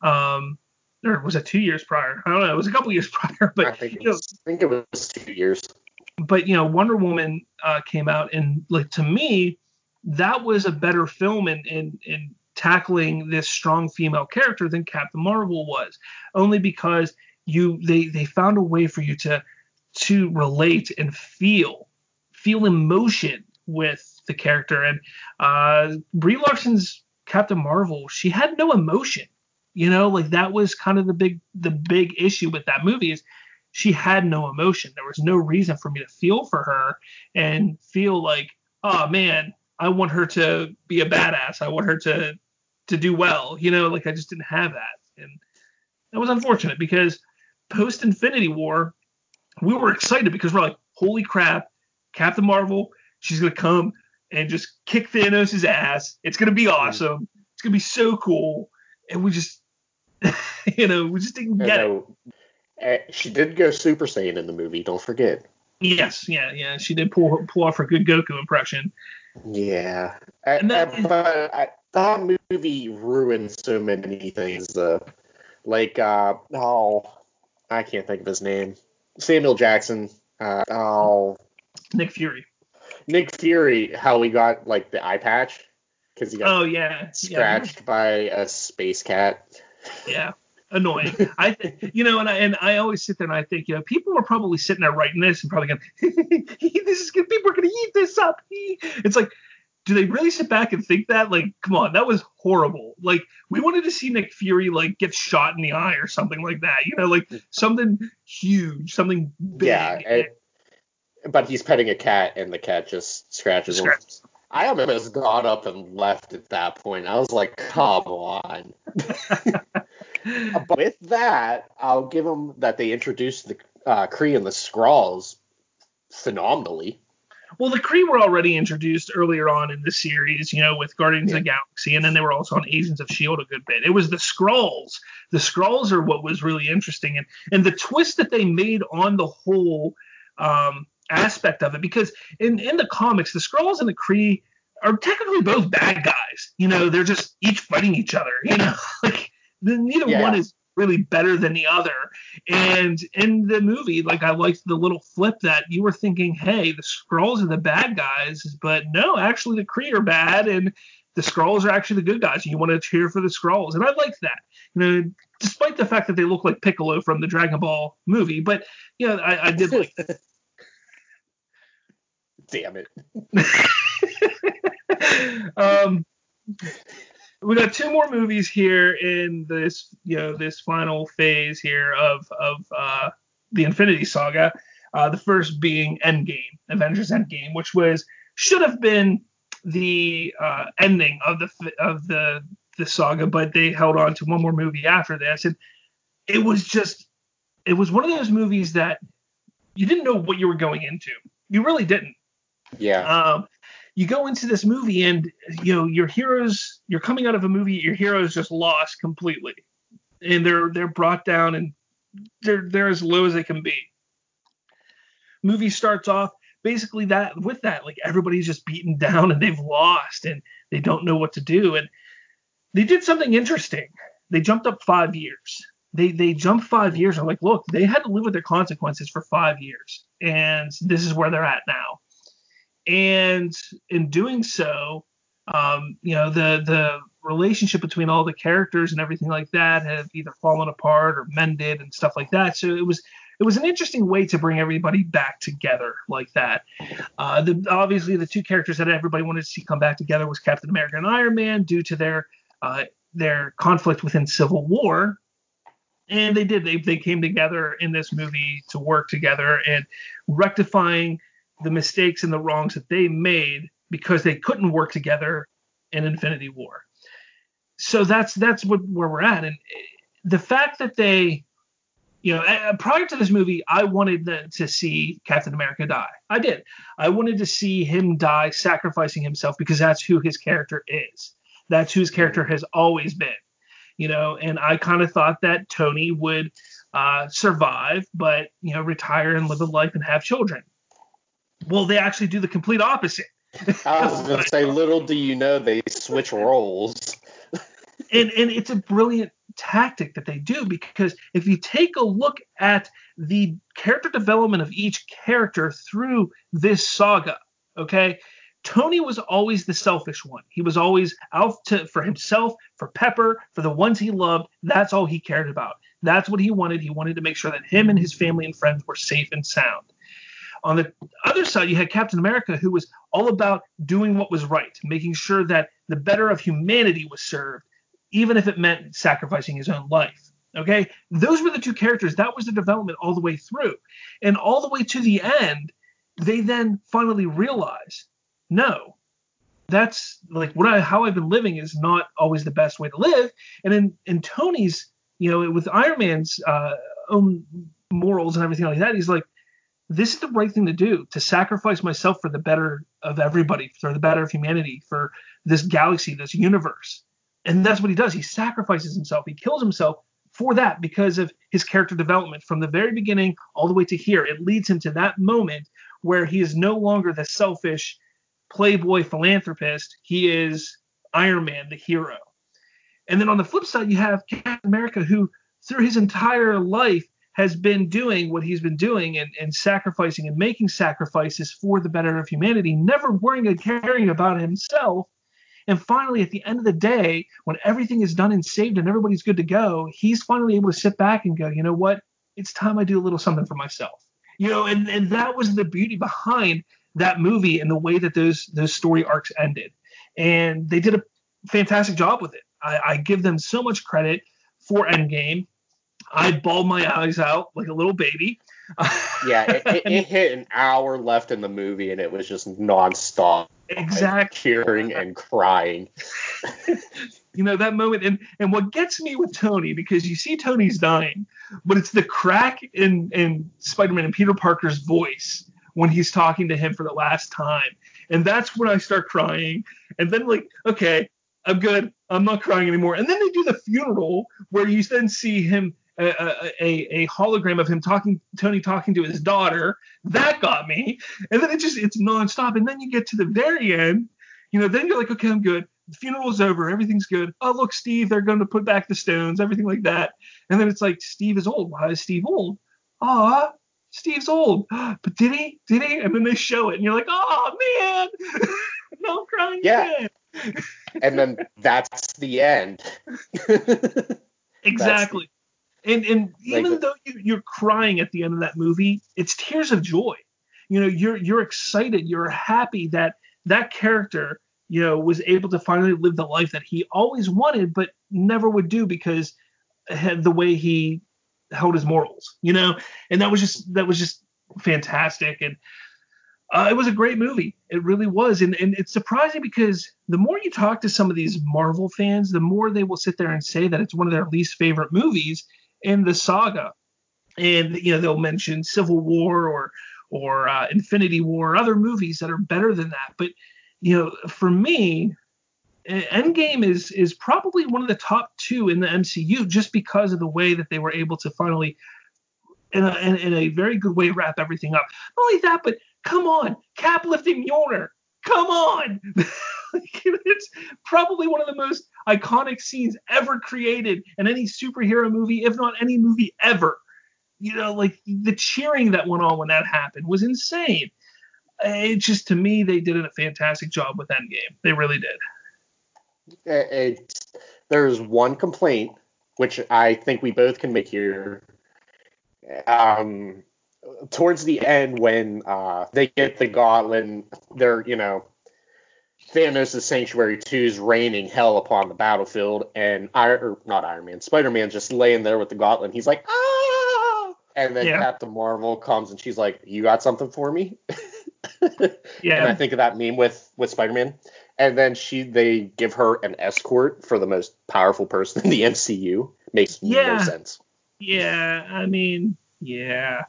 Or was it 2 years prior? I don't know. It was a couple years prior, but I think it was 2 years. But Wonder Woman came out, and like, to me, that was a better film in tackling this strong female character than Captain Marvel was, only because they found a way for you to relate and feel emotion with the character. And Brie Larson's Captain Marvel, she had no emotion. Like, that was kind of the big issue with that movie, is she had no emotion. There was no reason for me to feel for her and feel like, oh man, I want her to be a badass. I want her to do well. Like, I just didn't have that. And that was unfortunate, because post Infinity War, we were excited because we're like, holy crap, Captain Marvel, she's going to come and just kick Thanos' ass. It's going to be awesome. It's going to be so cool. And we just, we just didn't get it. She did go Super Saiyan in the movie, don't forget. Yes, yeah. She did pull off her good Goku impression. Yeah. But that movie ruined so many things. I can't think of his name. Samuel Jackson. Nick Fury. Nick Fury, how he got, like, the eye patch. because he got Oh yeah, scratched by a space cat. yeah. Annoying. I and I always sit there and I think, people are probably sitting there writing this and probably going, this is good. People are going to eat this up. It's like, do they really sit back and think that? Like, come on, that was horrible. Like, we wanted to see Nick Fury like get shot in the eye or something like that. Like something huge, something big. Yeah, but he's petting a cat and the cat just scratches him. I almost got up and left at that point. I was like, come on. But with that, I'll give them that they introduced the Kree and the Skrulls phenomenally. Well, the Kree were already introduced earlier on in the series, with Guardians of the Galaxy, and then they were also on Agents of S.H.I.E.L.D. a good bit. It was the Skrulls. The Skrulls are what was really interesting, and the twist that they made on the whole aspect of it, because in the comics, the Skrulls and the Kree are technically both bad guys. They're just each fighting each other. Like neither one is really better than the other. And in the movie, like, I liked the little flip that you were thinking, hey, the Skrulls are the bad guys, but no, actually the Kree are bad and the Skrulls are actually the good guys. And you want to cheer for the Skrulls. And I liked that, despite the fact that they look like Piccolo from the Dragon Ball movie. But, I did like that. Damn it. We got two more movies here in this, this final phase here of the Infinity Saga. The first being Endgame, Avengers Endgame, which should have been the ending of the saga, but they held on to one more movie after this, and it was one of those movies that you didn't know what you were going into. You really didn't. Yeah. You go into this movie and your heroes, you're coming out of a movie, your heroes just lost completely, and they're brought down and they're as low as they can be. Movie starts off basically like everybody's just beaten down and they've lost and they don't know what to do, and they did something interesting. They jumped up 5 years. They jumped 5 years and like, look, they had to live with their consequences for 5 years, and this is where they're at now. And in doing so, the relationship between all the characters and everything like that have either fallen apart or mended and stuff like that. So it was an interesting way to bring everybody back together like that. Obviously, the two characters that everybody wanted to see come back together was Captain America and Iron Man due to their conflict within Civil War. And they did. They came together in this movie to work together and rectifying the mistakes and the wrongs that they made because they couldn't work together in Infinity War. So that's where we're at. And the fact that they, prior to this movie, I wanted to see Captain America die. I did. I wanted to see him die sacrificing himself because that's who his character is. That's who his character has always been. And I kind of thought that Tony would survive, but, retire and live a life and have children. Well, they actually do the complete opposite. I was going to say, little do you know, they switch roles. And it's a brilliant tactic that they do, because if you take a look at the character development of each character through this saga, okay, Tony was always the selfish one. He was always out for himself, for Pepper, for the ones he loved. That's all he cared about. That's what he wanted. He wanted to make sure that him and his family and friends were safe and sound. On the other side, you had Captain America, who was all about doing what was right, making sure that the better of humanity was served, even if it meant sacrificing his own life. Okay? Those were the two characters. That was the development all the way through. And all the way to the end, they then finally realize, no, that's like how I've been living is not always the best way to live. And in Tony's, with Iron Man's own morals and everything like that, he's like, this is the right thing to do, to sacrifice myself for the better of everybody, for the better of humanity, for this galaxy, this universe. And that's what he does. He sacrifices himself. He kills himself for that because of his character development from the very beginning all the way to here. It leads him to that moment where he is no longer the selfish playboy philanthropist. He is Iron Man, the hero. And then on the flip side, you have Captain America, who through his entire life has been doing what he's been doing and sacrificing and making sacrifices for the better of humanity, never worrying and caring about himself. And finally, at the end of the day, when everything is done and saved and everybody's good to go, he's finally able to sit back and go, you know what? It's time I do a little something for myself. And that was the beauty behind that movie and the way that those story arcs ended. And they did a fantastic job with it. I give them so much credit for Endgame. I bawled my eyes out like a little baby. Yeah, it hit an hour left in the movie, and it was just nonstop. Exactly. Cheering and crying. That moment. And what gets me with Tony, because you see Tony's dying, but it's the crack in Spider-Man and Peter Parker's voice when he's talking to him for the last time. And that's when I start crying. And then, like, okay, I'm good. I'm not crying anymore. And then they do the funeral where you then see him, a hologram of him Tony talking to his daughter. That got me. And then it's nonstop. And then you get to the very end, then you're like, okay, I'm good. The funeral's over. Everything's good. Oh, look, Steve, they're going to put back the stones, everything like that. And then it's like, Steve is old. Why is Steve old? Ah, Steve's old. But did he? And then they show it, and you're like, oh, man. No, I'm crying again. And then that's the end. Exactly. And even though you're crying at the end of that movie, it's tears of joy. You're excited. You're happy that character, was able to finally live the life that he always wanted, but never would do because the way he held his morals, and that was just fantastic. And it was a great movie. It really was. And it's surprising because the more you talk to some of these Marvel fans, the more they will sit there and say that it's one of their least favorite movies in the saga. And, they'll mention Civil War or Infinity War, other movies that are better than that. But, for me, Endgame is probably one of the top two in the MCU just because of the way that they were able to finally, in a very good way, wrap everything up. Not only that, but come on, Cap lifting Mjolnir. Come on. It's probably one of the most iconic scenes ever created in any superhero movie, if not any movie ever. Like the cheering that went on when that happened was insane. It just, to me, they did a fantastic job with Endgame. They really did. There's one complaint, which I think we both can make here. Towards the end, when they get the gauntlet, they're, Thanos' Sanctuary 2 is raining hell upon the battlefield, and not Iron Man, Spider-Man just laying there with the gauntlet, and he's like, ah! And then Captain Marvel comes, and she's like, you got something for me? Yeah. And I think of that meme with Spider-Man. And then they give her an escort for the most powerful person in the MCU. Makes no sense. Yeah, I mean, yeah.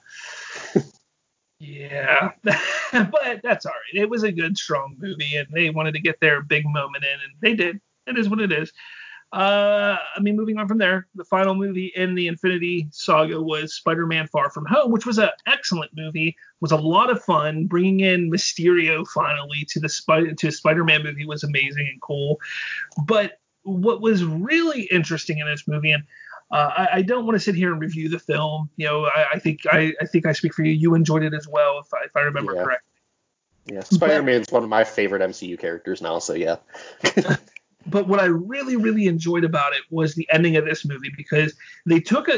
Yeah. But that's all right. It was a good, strong movie, and they wanted to get their big moment in, and they did. It is what it is. Moving on from there, the final movie in the Infinity Saga was Spider-Man Far From Home, which was an excellent movie, was a lot of fun. Bringing in Mysterio finally to a Spider-Man movie was amazing and cool. But what was really interesting in this movie, and I don't want to sit here and review the film. I think I speak for you. You enjoyed it as well, if I remember correctly. Yeah, Spider-Man's one of my favorite MCU characters now, so yeah. But what I really, really enjoyed about it was the ending of this movie, because they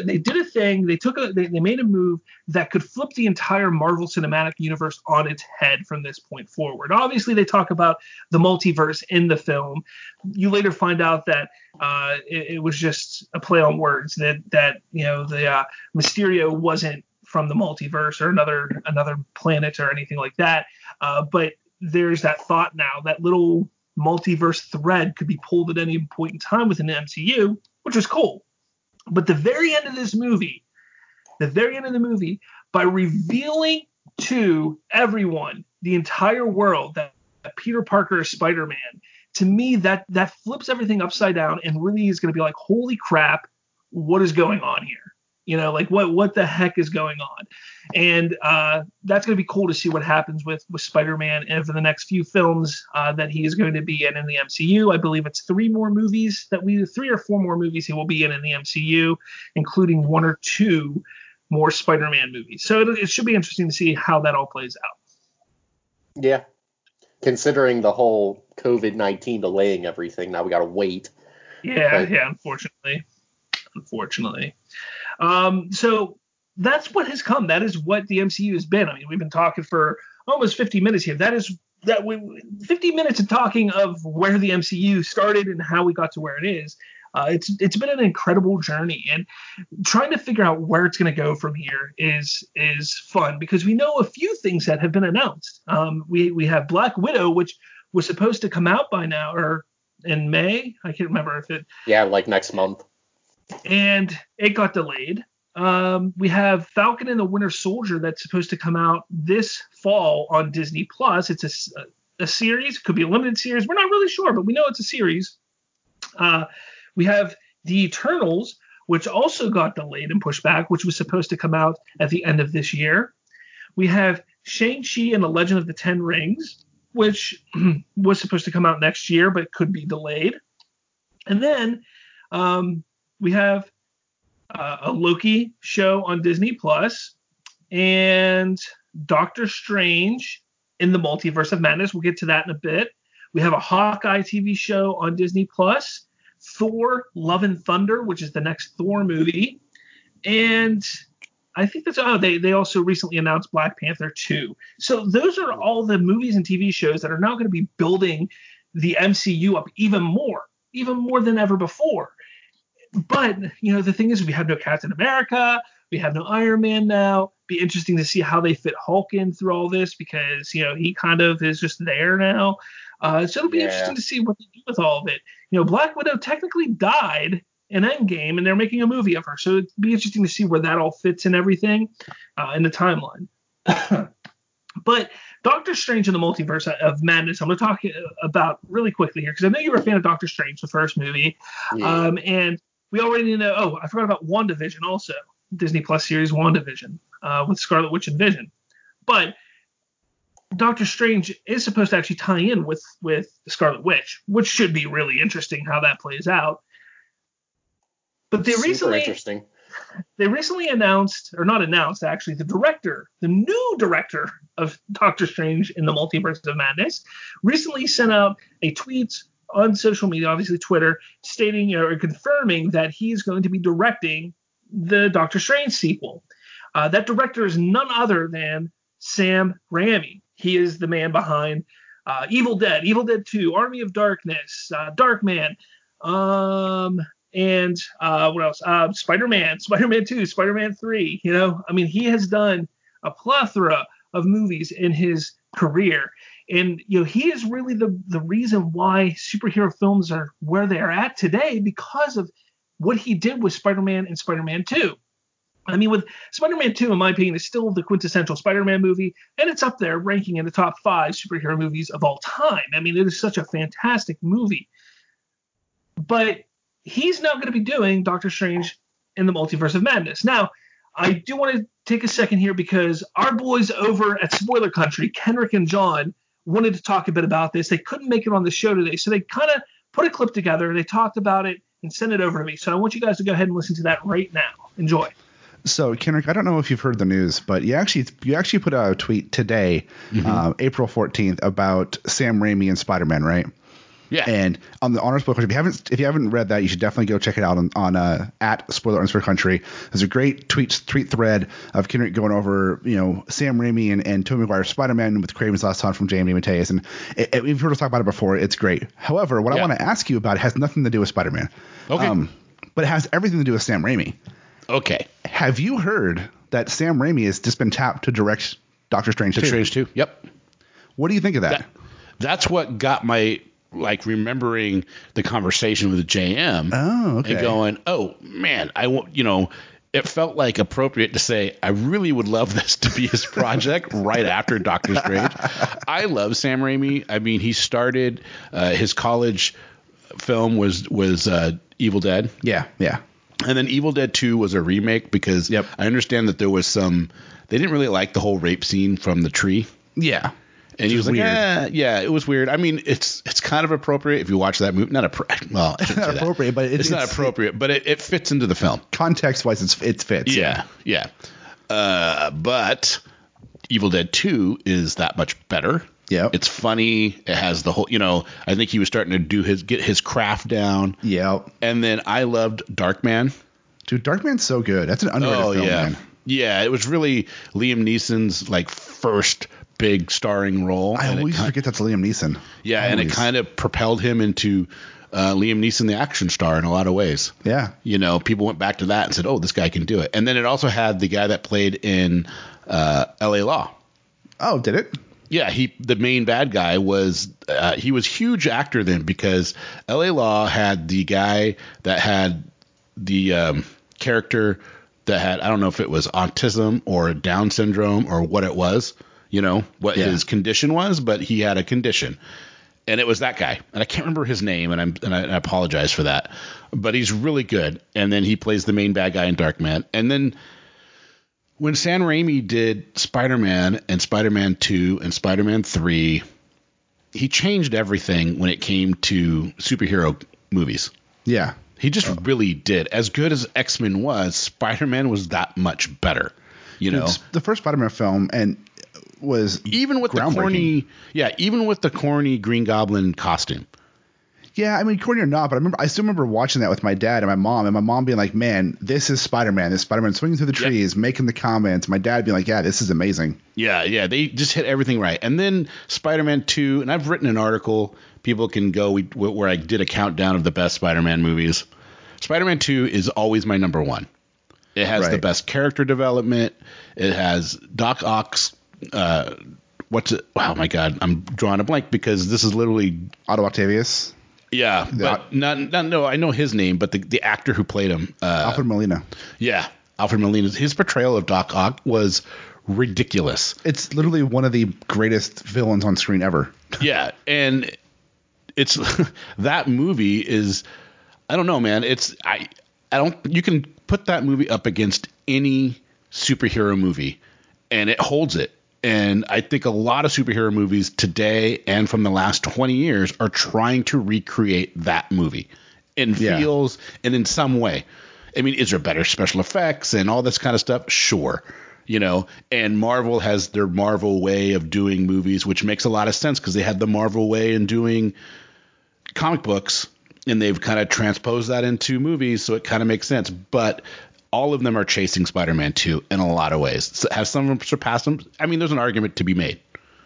made a move that could flip the entire Marvel Cinematic Universe on its head from this point forward. Obviously, they talk about the multiverse in the film. You later find out that it was just a play on words, that the Mysterio wasn't from the multiverse or another planet or anything like that. But there's that thought now, that little multiverse thread could be pulled at any point in time within the MCU, which was cool. But the very end of the movie, by revealing to everyone, the entire world, that Peter Parker is Spider-Man, to me that flips everything upside down and really is going to be like, holy crap, what is going on here? Like what the heck is going on? And that's going to be cool to see what happens with Spider-Man and for the next few films that he is going to be in the MCU. I believe it's 3 or 4 movies he will be in the MCU, including 1 or 2 more Spider-Man movies. So it should be interesting to see how that all plays out. Yeah. considering the whole COVID-19 delaying everything, now we got to wait. Yeah, unfortunately. So that's what has come. That is what the MCU has been. I mean, we've been talking for almost 50 minutes here. 50 minutes of talking of where the MCU started and how we got to where it is. It's been an incredible journey, and trying to figure out where it's going to go from here is fun, because we know a few things that have been announced. We have Black Widow, which was supposed to come out by now, or in May. I can't remember if it. Yeah, like next month. And it got delayed. We have Falcon and the Winter Soldier that's supposed to come out this fall on Disney Plus. It's a series. It could be a limited series. We're not really sure, but we know it's a series. We have The Eternals, which also got delayed and pushed back, which was supposed to come out at the end of this year. We have Shang-Chi and the Legend of the Ten Rings, which was supposed to come out next year, but could be delayed. And then we have a Loki show on Disney Plus, and Doctor Strange in the Multiverse of Madness. We'll get to that in a bit. We have a Hawkeye TV show on Disney Plus, Thor: Love and Thunder, which is the next Thor movie, and I think that's they also recently announced Black Panther 2. So those are all the movies and TV shows that are now going to be building the MCU up even more than ever before. But, the thing is, we have no Captain America. We have no Iron Man now. Be interesting to see how they fit Hulk in through all this, because, he kind of is just there now. So it'll be interesting to see what they do with all of it. Black Widow technically died in Endgame, and they're making a movie of her. So it'd be interesting to see where that all fits and everything in the timeline. But Doctor Strange in the Multiverse of Madness, I'm going to talk about really quickly here, because I know you were a fan of Doctor Strange, the first movie. Yeah. And we already know. I forgot about WandaVision also. Disney Plus series WandaVision with Scarlet Witch and Vision. But Doctor Strange is supposed to actually tie in with Scarlet Witch, which should be really interesting how that plays out. But they recently announced, or not announced actually, the new director of Doctor Strange in the Multiverse of Madness recently sent out a tweet on social media, obviously Twitter, stating or confirming that he is going to be directing the Doctor Strange sequel. That director is none other than Sam Raimi. He is the man behind Evil Dead 2, Army of Darkness, Darkman, and what else? Spider-Man 2, Spider-Man 3. He has done a plethora of movies in his career. And, he is really the reason why superhero films are where they are at today, because of what he did with Spider-Man and Spider-Man 2. With Spider-Man 2, in my opinion, is still the quintessential Spider-Man movie, and it's up there ranking in the top 5 superhero movies of all time. It is such a fantastic movie. But he's now going to be doing Doctor Strange in the Multiverse of Madness. Now, I do want to take a second here, because our boys over at Spoiler Country, Kendrick and John, wanted to talk a bit about this. They couldn't make it on the show today, so they kind of put a clip together. They talked about it and sent it over to me. So I want you guys to go ahead and listen to that right now. Enjoy. So, Kendrick, I don't know if you've heard the news, but you actually put out a tweet today, April 14th, about Sam Raimi and Spider-Man, right? Yeah. And on the Honors Book, if you haven't read that, you should definitely go check it out on at Spoiler Underscore Country. There's a great tweet thread of Kendrick going over, Sam Raimi and Tobey Maguire's Spider-Man with Craven's Last Hunt from Jamie Mateus. And we've heard us talk about it before. It's great. However, what I want to ask you about has nothing to do with Spider-Man. Okay. But it has everything to do with Sam Raimi. Okay. Have you heard that Sam Raimi has just been tapped to direct Doctor Strange 2? Strange 2, yep. What do you think of that? That's what got my, remembering the conversation with JM. Oh, okay. And going, oh, man, it felt like appropriate to say, I really would love this to be his project right after Doctor Strange. I love Sam Raimi. He started his college film was Evil Dead. Yeah. And then Evil Dead 2 was a remake because I understand that there was they didn't really like the whole rape scene from the tree. Yeah. And he was like, yeah, it was weird. It's kind of appropriate if you watch that movie. It's not appropriate, but it's not appropriate, but it fits into the film. Context-wise, it fits. Yeah. But Evil Dead 2 is that much better. Yep. It's funny. It has the whole, I think he was starting to get his craft down. Yep. And then I loved Darkman. Dude, Darkman's so good. That's an underrated film, man. Yeah, it was really Liam Neeson's first big starring role. I always forget that's Liam Neeson. Yeah, always. And it kind of propelled him into Liam Neeson, the action star, in a lot of ways. Yeah. People went back to that and said, oh, this guy can do it. And then it also had the guy that played in L.A. Law. Oh, did it? Yeah, the main bad guy was he was a huge actor then, because L.A. Law had the guy that had the character that had, I don't know if it was autism or Down syndrome or what it was, his condition was, but he had a condition. And it was that guy. And I can't remember his name, and I apologize for that. But he's really good. And then he plays the main bad guy in Darkman. And then when Sam Raimi did Spider-Man and Spider-Man 2 and Spider-Man 3, he changed everything when it came to superhero movies. Yeah. He just really did. As good as X-Men was, Spider-Man was that much better. The first Spider-Man film was even with the corny Green Goblin costume. Yeah, I mean, corny or not, but I still remember watching that with my dad and my mom being like, "Man, this is Spider-Man. This Spider-Man swinging through the trees, making the comments." My dad being like, "Yeah, this is amazing." Yeah, they just hit everything right. And then Spider-Man 2, and I've written an article. People can go where I did a countdown of the best Spider-Man movies. Spider-Man 2 is always my number one. It has the best character development. It has Doc Ock's. Oh my God, I'm drawing a blank because this is literally Otto Octavius. Yeah, but no, I know his name, but the actor who played him, Alfred Molina. Yeah, Alfred Molina. His portrayal of Doc Ock was ridiculous. It's literally one of the greatest villains on screen ever. Yeah, and it's that movie is, I don't know, man. I don't. You can put that movie up against any superhero movie, and it holds it. And I think a lot of superhero movies today and from the last 20 years are trying to recreate that movie in feels and in some way. I mean, is there better special effects and all this kind of stuff? Sure. And Marvel has their Marvel way of doing movies, which makes a lot of sense because they had the Marvel way in doing comic books, and they've kind of transposed that into movies. So it kind of makes sense. But all of them are chasing Spider-Man 2 in a lot of ways. So have some of them surpassed them? I mean, there's an argument to be made,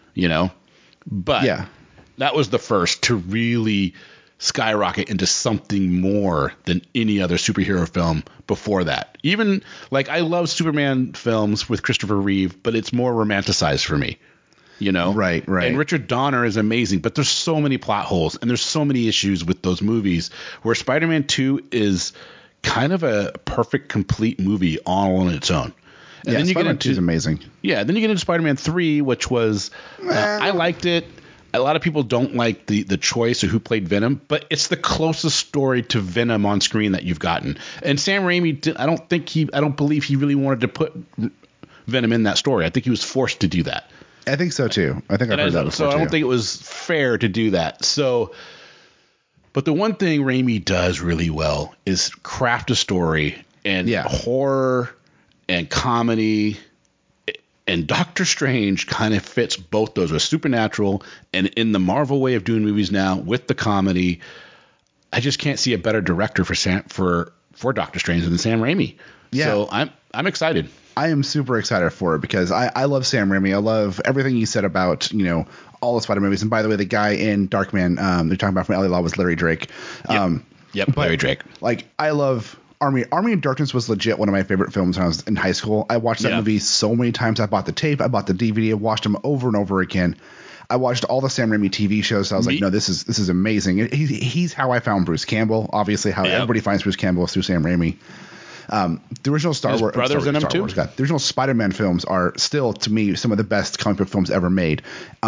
But that was the first to really skyrocket into something more than any other superhero film before that. Even, I love Superman films with Christopher Reeve, but it's more romanticized for me, Right. And Richard Donner is amazing, but there's so many plot holes and there's so many issues with those movies where Spider-Man 2 is kind of a perfect, complete movie all on its own. And then you get into 2 is amazing. Yeah, then you get into Spider-Man 3, which was I liked it. A lot of people don't like the choice of who played Venom, but it's the closest story to Venom on screen that you've gotten. And Sam Raimi, I don't believe he really wanted to put Venom in that story. I think he was forced to do that. I think so too. I think I've heard that before too. So I don't think it was fair to do that. So. But the one thing Raimi does really well is craft a story, and horror and comedy, and Doctor Strange kind of fits both those with supernatural and in the Marvel way of doing movies now with the comedy. I just can't see a better director for Doctor Strange than Sam Raimi. Yeah. So I'm excited. I am super excited for it because I love Sam Raimi. I love everything you said about, all the Spider movies. And by the way, the guy in Darkman, they're talking about from L.A. Law was Larry Drake. Larry Drake. I love Army of Darkness was legit one of my favorite films when I was in high school. I watched that movie so many times. I bought the tape. I bought the DVD. I watched them over and over again. I watched all the Sam Raimi TV shows. So I was like, no, this is amazing. He's how I found Bruce Campbell. Obviously, how everybody finds Bruce Campbell is through Sam Raimi. The original Star Wars, the original Spider-Man films are still, to me, some of the best comic book films ever made.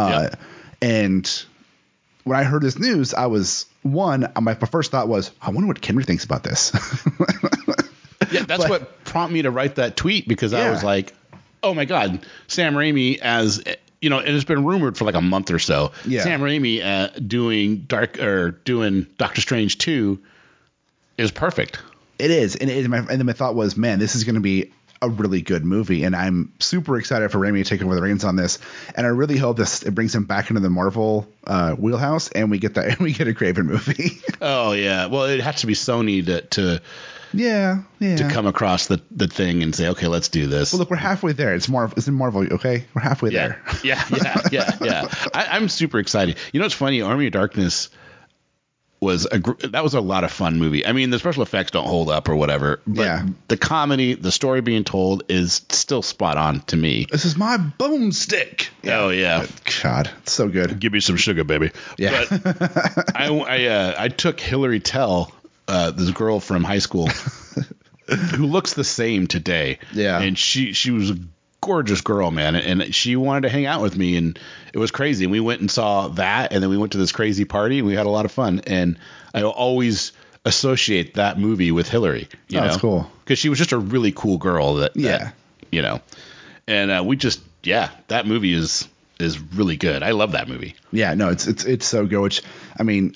And when I heard this news, my first thought was, I wonder what Kendrick thinks about this. That's what prompted me to write that tweet, because I was like, oh my God, Sam Raimi as, and it's been rumored for a month or so. Yeah. Sam Raimi doing Doctor Strange 2 is perfect. It is. And then my thought was, man, this is going to be a really good movie, and I'm super excited for Raimi to take over the reins on this. And I really hope it brings him back into the Marvel wheelhouse, and we get a Craven movie. Oh yeah, well it has to be Sony to come across the thing and say, okay, let's do this. Well, look, we're halfway there. It's in Marvel, okay? We're halfway there. Yeah. I'm super excited. You know what's funny? Army of Darkness that was a lot of fun movie. I mean, the special effects don't hold up or whatever, but the comedy, the story being told is still spot on to me. This is my boomstick. Oh yeah, God, it's so good. Give me some sugar, baby. Yeah. But I took Hilary Tell, this girl from high school, who looks the same today. Yeah, and she was a gorgeous girl, man, and she wanted to hang out with me, and it was crazy. And we went and saw that, and then we went to this crazy party, and we had a lot of fun. And I always associate that movie with Hillary. You know? That's cool, because she was just a really cool girl. That you know, and that movie is really good. I love that movie. Yeah, no, it's so good. Which I mean,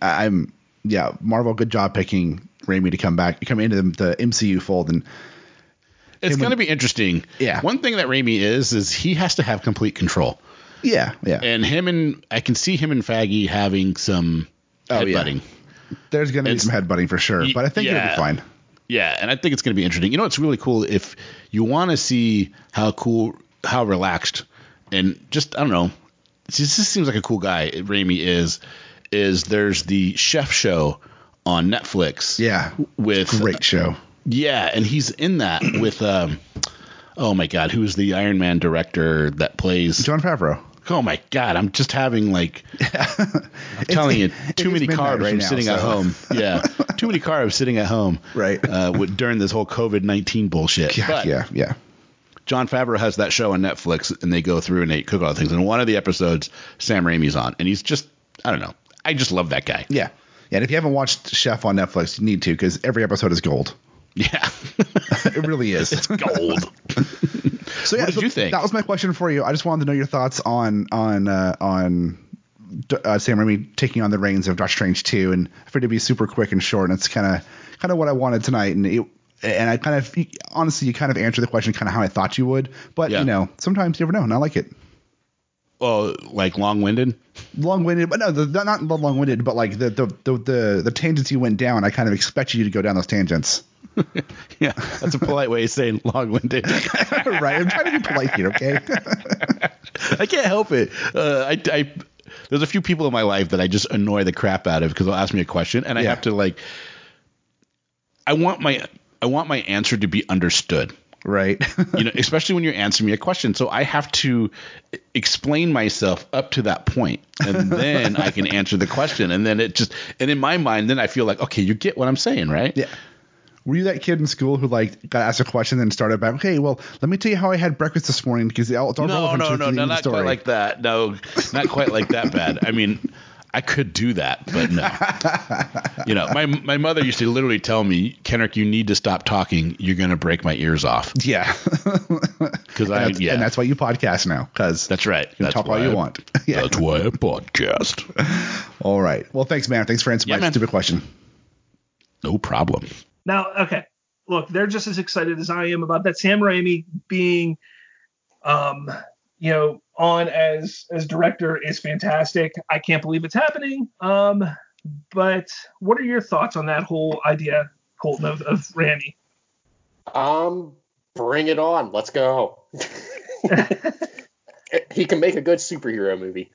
Marvel, good job picking Raimi to come into the MCU fold. And it's going to be interesting. Yeah. One thing that Raimi is he has to have complete control. Yeah. And I can see him and Feige having some headbutting. Yeah. There's going to be some headbutting for sure, but I think it'll be fine. Yeah, and I think it's going to be interesting. You know, it's really cool if you want to see how relaxed, and just, I don't know, it just seems like a cool guy, Raimi is there's the Chef Show on Netflix. Yeah. Great show. Yeah, and he's in that with oh my God, who's the Iron Man director that plays Jon Favreau. Oh my God, I'm just having like I'm telling you, too many carbs from sitting at home. Yeah, too many carbs sitting at home. Right. During this whole COVID-19 bullshit. Yeah. Jon Favreau has that show on Netflix, and they go through and they cook all the things. And one of the episodes, Sam Raimi's on, and he's just, I don't know, I just love that guy. Yeah. And if you haven't watched Chef on Netflix, you need to, because every episode is gold. Yeah, it really is. It's gold. So what did you think? That was my question for you. I just wanted to know your thoughts on Sam Raimi taking on the reins of Doctor Strange 2, and I figured it'd be super quick and short. And it's kind of what I wanted tonight. And I kind of honestly, you kind of answered the question kind of how I thought you would. But you know, sometimes you never know, and I like it. Oh, like long-winded, but no, not long-winded, but like the tangents you went down. I kind of expected you to go down those tangents. Yeah, that's a polite way of saying long-winded. Right, I'm trying to be polite here, okay? I can't help it. There's a few people in my life that I just annoy the crap out of because they'll ask me a question, and I have to I want my answer to be understood. Right. You know, especially when you're answering me a question. So I have to explain myself up to that point, and then I can answer the question. And then and in my mind, then I feel like, okay, you get what I'm saying, right? Yeah. Were you that kid in school who got asked a question and then started about, okay, well, let me tell you how I had breakfast this morning because it's all relevant to the not story. Quite like that. No, not quite like that bad. I mean, I could do that, but no. You know, my mother used to literally tell me, Kendrick, you need to stop talking. You're going to break my ears off. Yeah. And that's why you podcast now. Because that's right. You can talk all you want. Yeah. That's why I podcast. All right. Well, thanks, man. Thanks for answering my stupid question. No problem. Now, okay. Look, they're just as excited as I am about that. Sam Raimi being, on as director is fantastic. I can't believe it's happening. But what are your thoughts on that whole idea, Colton, of Raimi? Bring it on. Let's go. He can make a good superhero movie.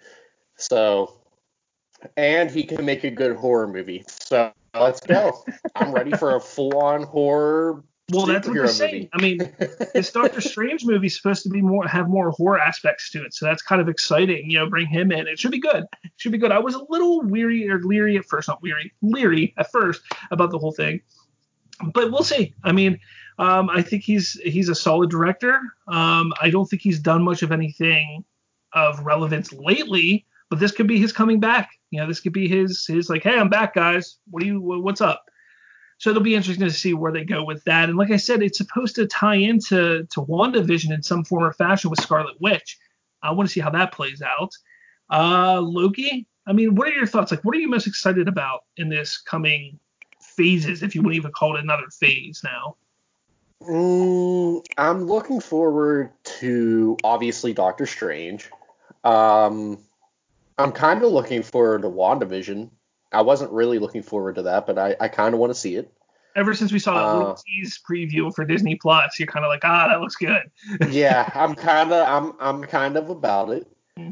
And he can make a good horror movie. So let's go. I'm ready for a full-on horror. Well, that's what they're saying. I mean, this Doctor Strange movie is supposed to be have more horror aspects to it, so that's kind of exciting. You know, bring him in. It should be good. I was a little leery at first about the whole thing, but we'll see. I mean, I think he's a solid director. I don't think he's done much of anything of relevance lately, but this could be his coming back. You know, this could be his like, hey, I'm back, guys. What's up? So it'll be interesting to see where they go with that. And like I said, it's supposed to tie into WandaVision in some form or fashion with Scarlet Witch. I want to see how that plays out. Loki, I mean, what are your thoughts? Like, what are you most excited about in this coming phases, if you wouldn't even call it another phase now? I'm looking forward to, obviously, Doctor Strange. I'm kind of looking forward to WandaVision. I wasn't really looking forward to that, but I kind of want to see it. Ever since we saw that little tease preview for Disney Plus, you're kind of like, that looks good. Yeah, I'm kind of about it.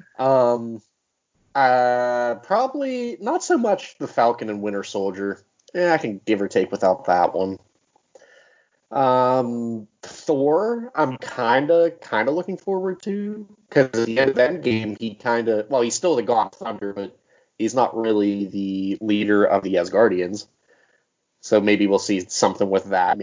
Probably not so much the Falcon and Winter Soldier. I can give or take without that one. Thor, I'm kind of looking forward to, because at the end of Endgame, he's still the God of Thunder, but he's not really the leader of the Asgardians. So maybe we'll see something with that.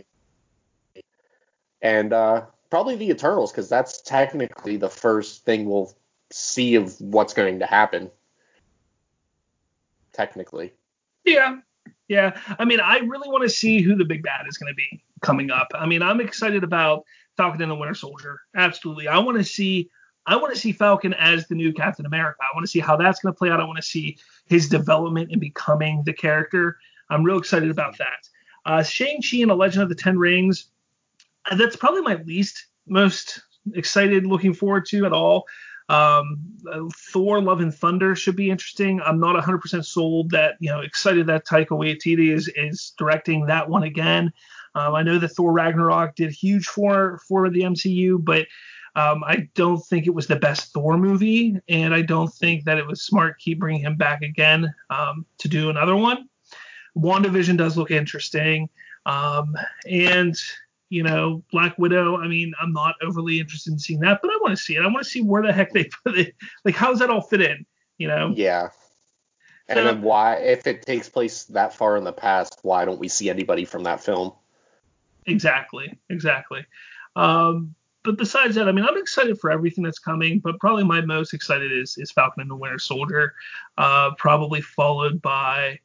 And probably the Eternals, because that's technically the first thing we'll see of what's going to happen. Technically. Yeah. I mean, I really want to see who the big bad is going to be coming up. I mean, I'm excited about Falcon and the Winter Soldier. Absolutely. I want to see Falcon as the new Captain America. I want to see how that's going to play out. I want to see his development in becoming the character. I'm real excited about that. Shang-Chi and the Legend of the Ten Rings, that's probably my most excited looking forward to at all. Thor Love and Thunder should be interesting. I'm not 100% sold that, excited that Taika Waititi is directing that one again. I know that Thor Ragnarok did huge for the MCU, but I don't think it was the best Thor movie, and I don't think that it was smart to keep bringing him back again to do another one. WandaVision does look interesting. And Black Widow, I mean, I'm not overly interested in seeing that, but I want to see it. I want to see where the heck they put it. Like, how does that all fit in, Yeah. And then why, if it takes place that far in the past, why don't we see anybody from that film? Exactly. But besides that, I mean, I'm excited for everything that's coming, but probably my most excited is Falcon and the Winter Soldier, probably followed by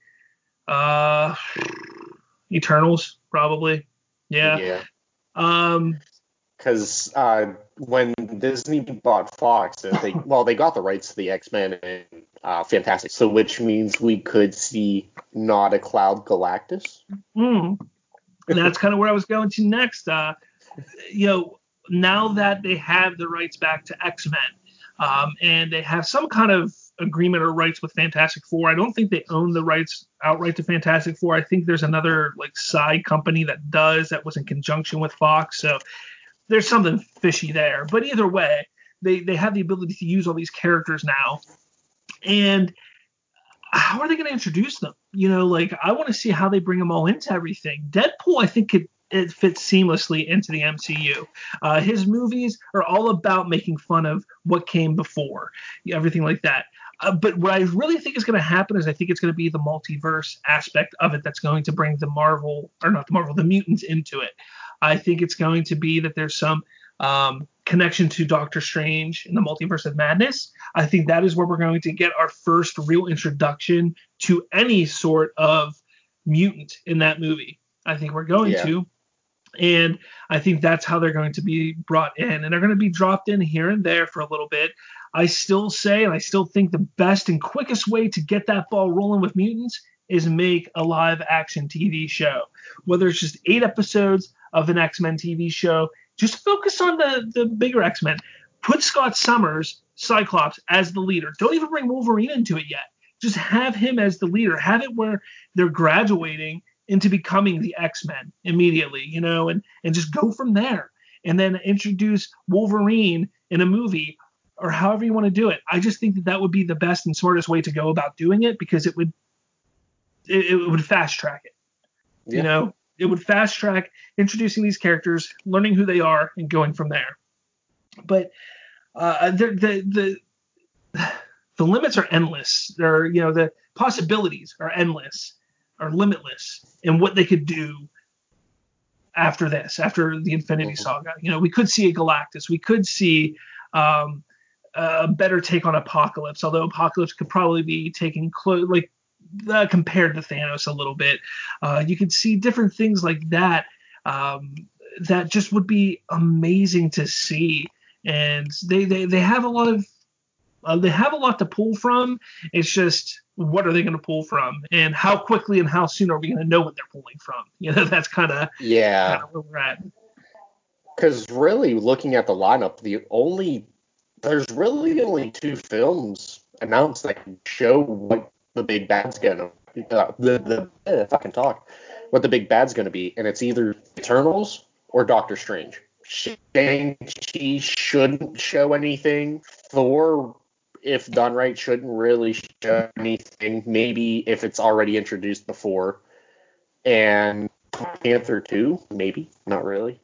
Eternals, probably. Yeah. Because when Disney bought Fox, they got the rights to the X-Men and Fantastic, so which means we could see not a Cloud Galactus. And that's kind of where I was going to next. Now that they have the rights back to X-Men, and they have some kind of agreement or rights with Fantastic Four. I don't think they own the rights outright to Fantastic Four. I think there's another side company that was in conjunction with Fox. So there's something fishy there. But either way, they have the ability to use all these characters now. And how are they going to introduce them? I want to see how they bring them all into everything. Deadpool, I think it fits seamlessly into the MCU. His movies are all about making fun of what came before, everything like that. But what I really think is going to happen is I think it's going to be the multiverse aspect of it that's going to bring the mutants into it. I think it's going to be that there's some connection to Doctor Strange in the Multiverse of Madness. I think that is where we're going to get our first real introduction to any sort of mutant in that movie. I think we're going to. And I think that's how they're going to be brought in. And they're going to be dropped in here and there for a little bit. I still think the best and quickest way to get that ball rolling with mutants is make a live action TV show. Whether it's just 8 episodes of an X-Men TV show, just focus on the bigger X-Men. Put Scott Summers, Cyclops, as the leader. Don't even bring Wolverine into it yet. Just have him as the leader. Have it where they're graduating into becoming the X-Men immediately, and just go from there. And then introduce Wolverine in a movie or however you want to do it. I just think that would be the best and smartest way to go about doing it, because it would fast track it. Yeah. It would fast track introducing these characters, learning who they are, and going from there. But the limits are endless. The possibilities are endless, are limitless in what they could do after the Infinity Saga. We could see a Galactus. We could see a better take on Apocalypse, although Apocalypse could probably be taken compared to Thanos a little bit. You could see different things like that that just would be amazing to see. And they have a lot to pull from. It's just, what are they going to pull from, and how quickly and how soon are we going to know what they're pulling from? That's kind of where we're at. Because really, looking at the lineup, there's really only two films announced that can show what the big bad's gonna if I can talk, what the big bad's gonna be, and it's either Eternals or Doctor Strange. Shang-Chi shouldn't show anything. Thor, if done right, shouldn't really show anything. Maybe if it's already introduced before. And Panther 2, maybe, not really.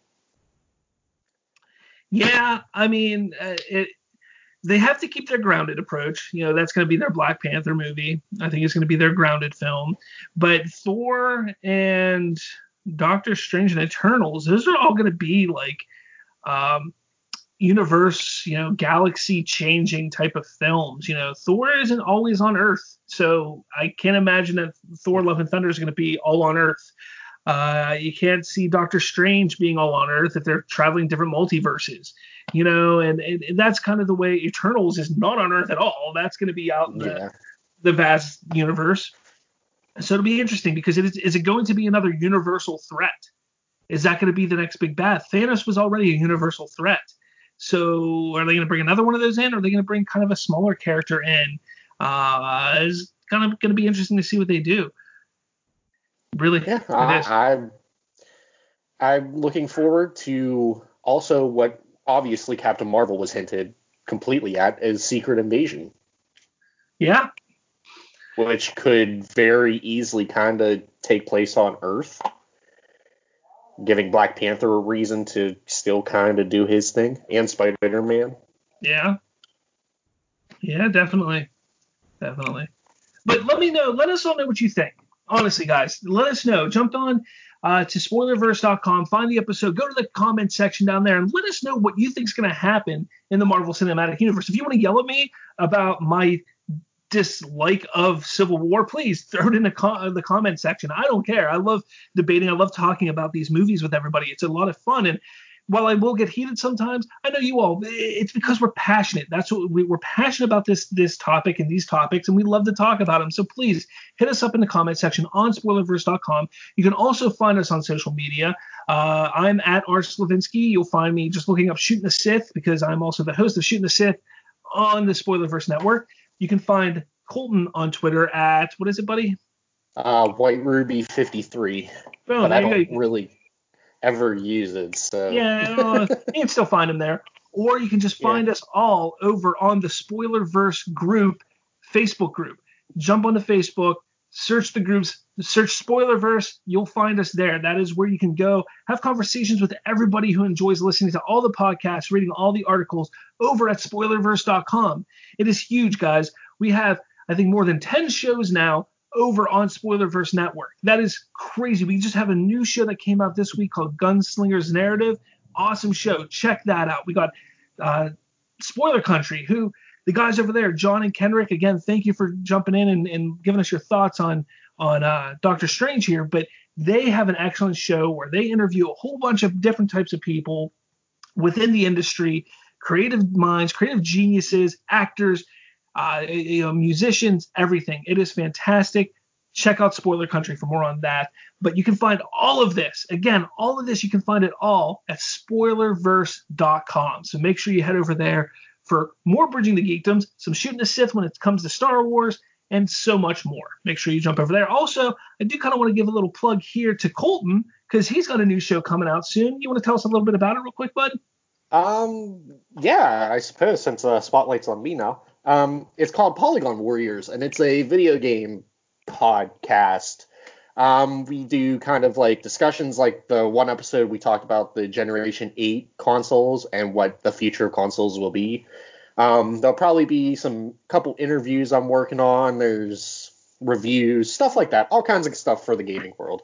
Yeah, I mean, they have to keep their grounded approach. That's going to be their Black Panther movie. I think it's going to be their grounded film. But Thor and Doctor Strange and Eternals, those are all going to be like universe, galaxy changing type of films. Thor isn't always on Earth, so I can't imagine that Thor: Love and Thunder is going to be all on Earth. You can't see Doctor Strange being all on Earth if they're traveling different multiverses, and that's kind of the way Eternals is not on Earth at all. That's going to be out in the vast universe. So it'll be interesting because is it going to be another universal threat? Is that going to be the next big bad? Thanos was already a universal threat. So are they going to bring another one of those in, or are they going to bring kind of a smaller character in? It's kind of going to be interesting to see what they do. Really, yeah, I'm looking forward to also what obviously Captain Marvel was hinted completely at is Secret Invasion. Yeah. Which could very easily kind of take place on Earth, giving Black Panther a reason to still kind of do his thing, and Spider-Man. Yeah. Yeah, definitely. Definitely. But let us all know what you think. Honestly, guys, let us know. Jump on to spoilerverse.com, find the episode, go to the comment section down there, and let us know what you think is going to happen in the Marvel Cinematic Universe. If you want to yell at me about my dislike of Civil War, please throw it in the comment section. I don't care. I love debating. I love talking about these movies with everybody. It's a lot of fun. And while I will get heated sometimes, I know you all, it's because we're passionate. That's what we're passionate about, this topic and these topics, and we love to talk about them. So please hit us up in the comment section on spoilerverse.com. You can also find us on social media. I'm at R. Slavinsky. You'll find me just looking up Shooting the Sith, because I'm also the host of Shooting the Sith on the Spoilerverse Network. You can find Colton on Twitter at, what is it, buddy? White Ruby 53. But I don't really ever use it, so yeah, you can still find him there, or you can just find us all over on the Spoilerverse group Facebook group. Jump onto Facebook, search the groups, search Spoilerverse, you'll find us there. That is where you can go have conversations with everybody who enjoys listening to all the podcasts, reading all the articles over at spoilerverse.com. It is huge, guys. We have, I think, more than 10 shows now over on Spoilerverse Network. That is crazy. We just have a new show that came out this week called Gunslinger's Narrative. Awesome show. Check that out. We got Spoiler Country, who the guys over there, John and Kenrick, again, thank you for jumping in and giving us your thoughts on Doctor Strange here. But they have an excellent show where they interview a whole bunch of different types of people within the industry, creative minds, creative geniuses, actors, musicians, everything. It is fantastic. Check out Spoiler Country for more on that. But you can find all of this. Again, all of this, you can find it all at spoilerverse.com. So make sure you head over there for more Bridging the Geekdoms, some Shooting the Sith when it comes to Star Wars, and so much more. Make sure you jump over there. Also, I do kind of want to give a little plug here to Colton, because he's got a new show coming out soon. You want to tell us a little bit about it real quick, bud? Yeah, I suppose, since Spotlight's on me now. It's called Polygon Warriors, and it's a video game podcast. We do kind of like discussions, like the one episode we talked about the Generation 8 consoles and what the future of consoles will be. There'll probably be some couple interviews I'm working on. There's reviews, stuff like that. All kinds of stuff for the gaming world.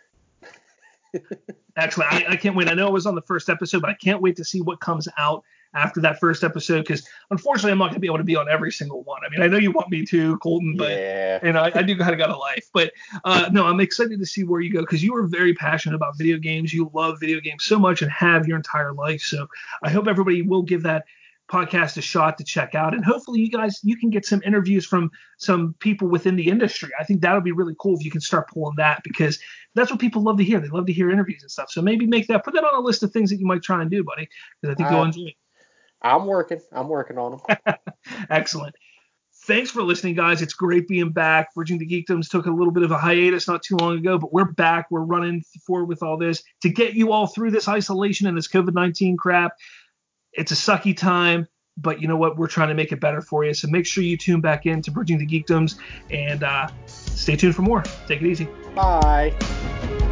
Excellent. I can't wait. I know it was on the first episode, but I can't wait to see what comes out after that first episode, because unfortunately I'm not going to be able to be on every single one. I mean, I know you want me to, Colton, but I do kind of got a life. But no, I'm excited to see where you go, because you are very passionate about video games. You love video games so much and have your entire life. So I hope everybody will give that podcast a shot to check out. And hopefully you can get some interviews from some people within the industry. I think that would be really cool if you can start pulling that, because that's what people love to hear. They love to hear interviews and stuff. So maybe put that on a list of things that you might try and do, buddy, because I think you'll enjoy it. I'm working on them. Excellent. Thanks for listening, guys. It's great being back. Bridging the Geekdoms took a little bit of a hiatus not too long ago, but we're back. We're running forward with all this to get you all through this isolation and this COVID-19 crap. It's a sucky time, but you know what? We're trying to make it better for you. So make sure you tune back in to Bridging the Geekdoms and stay tuned for more. Take it easy. Bye.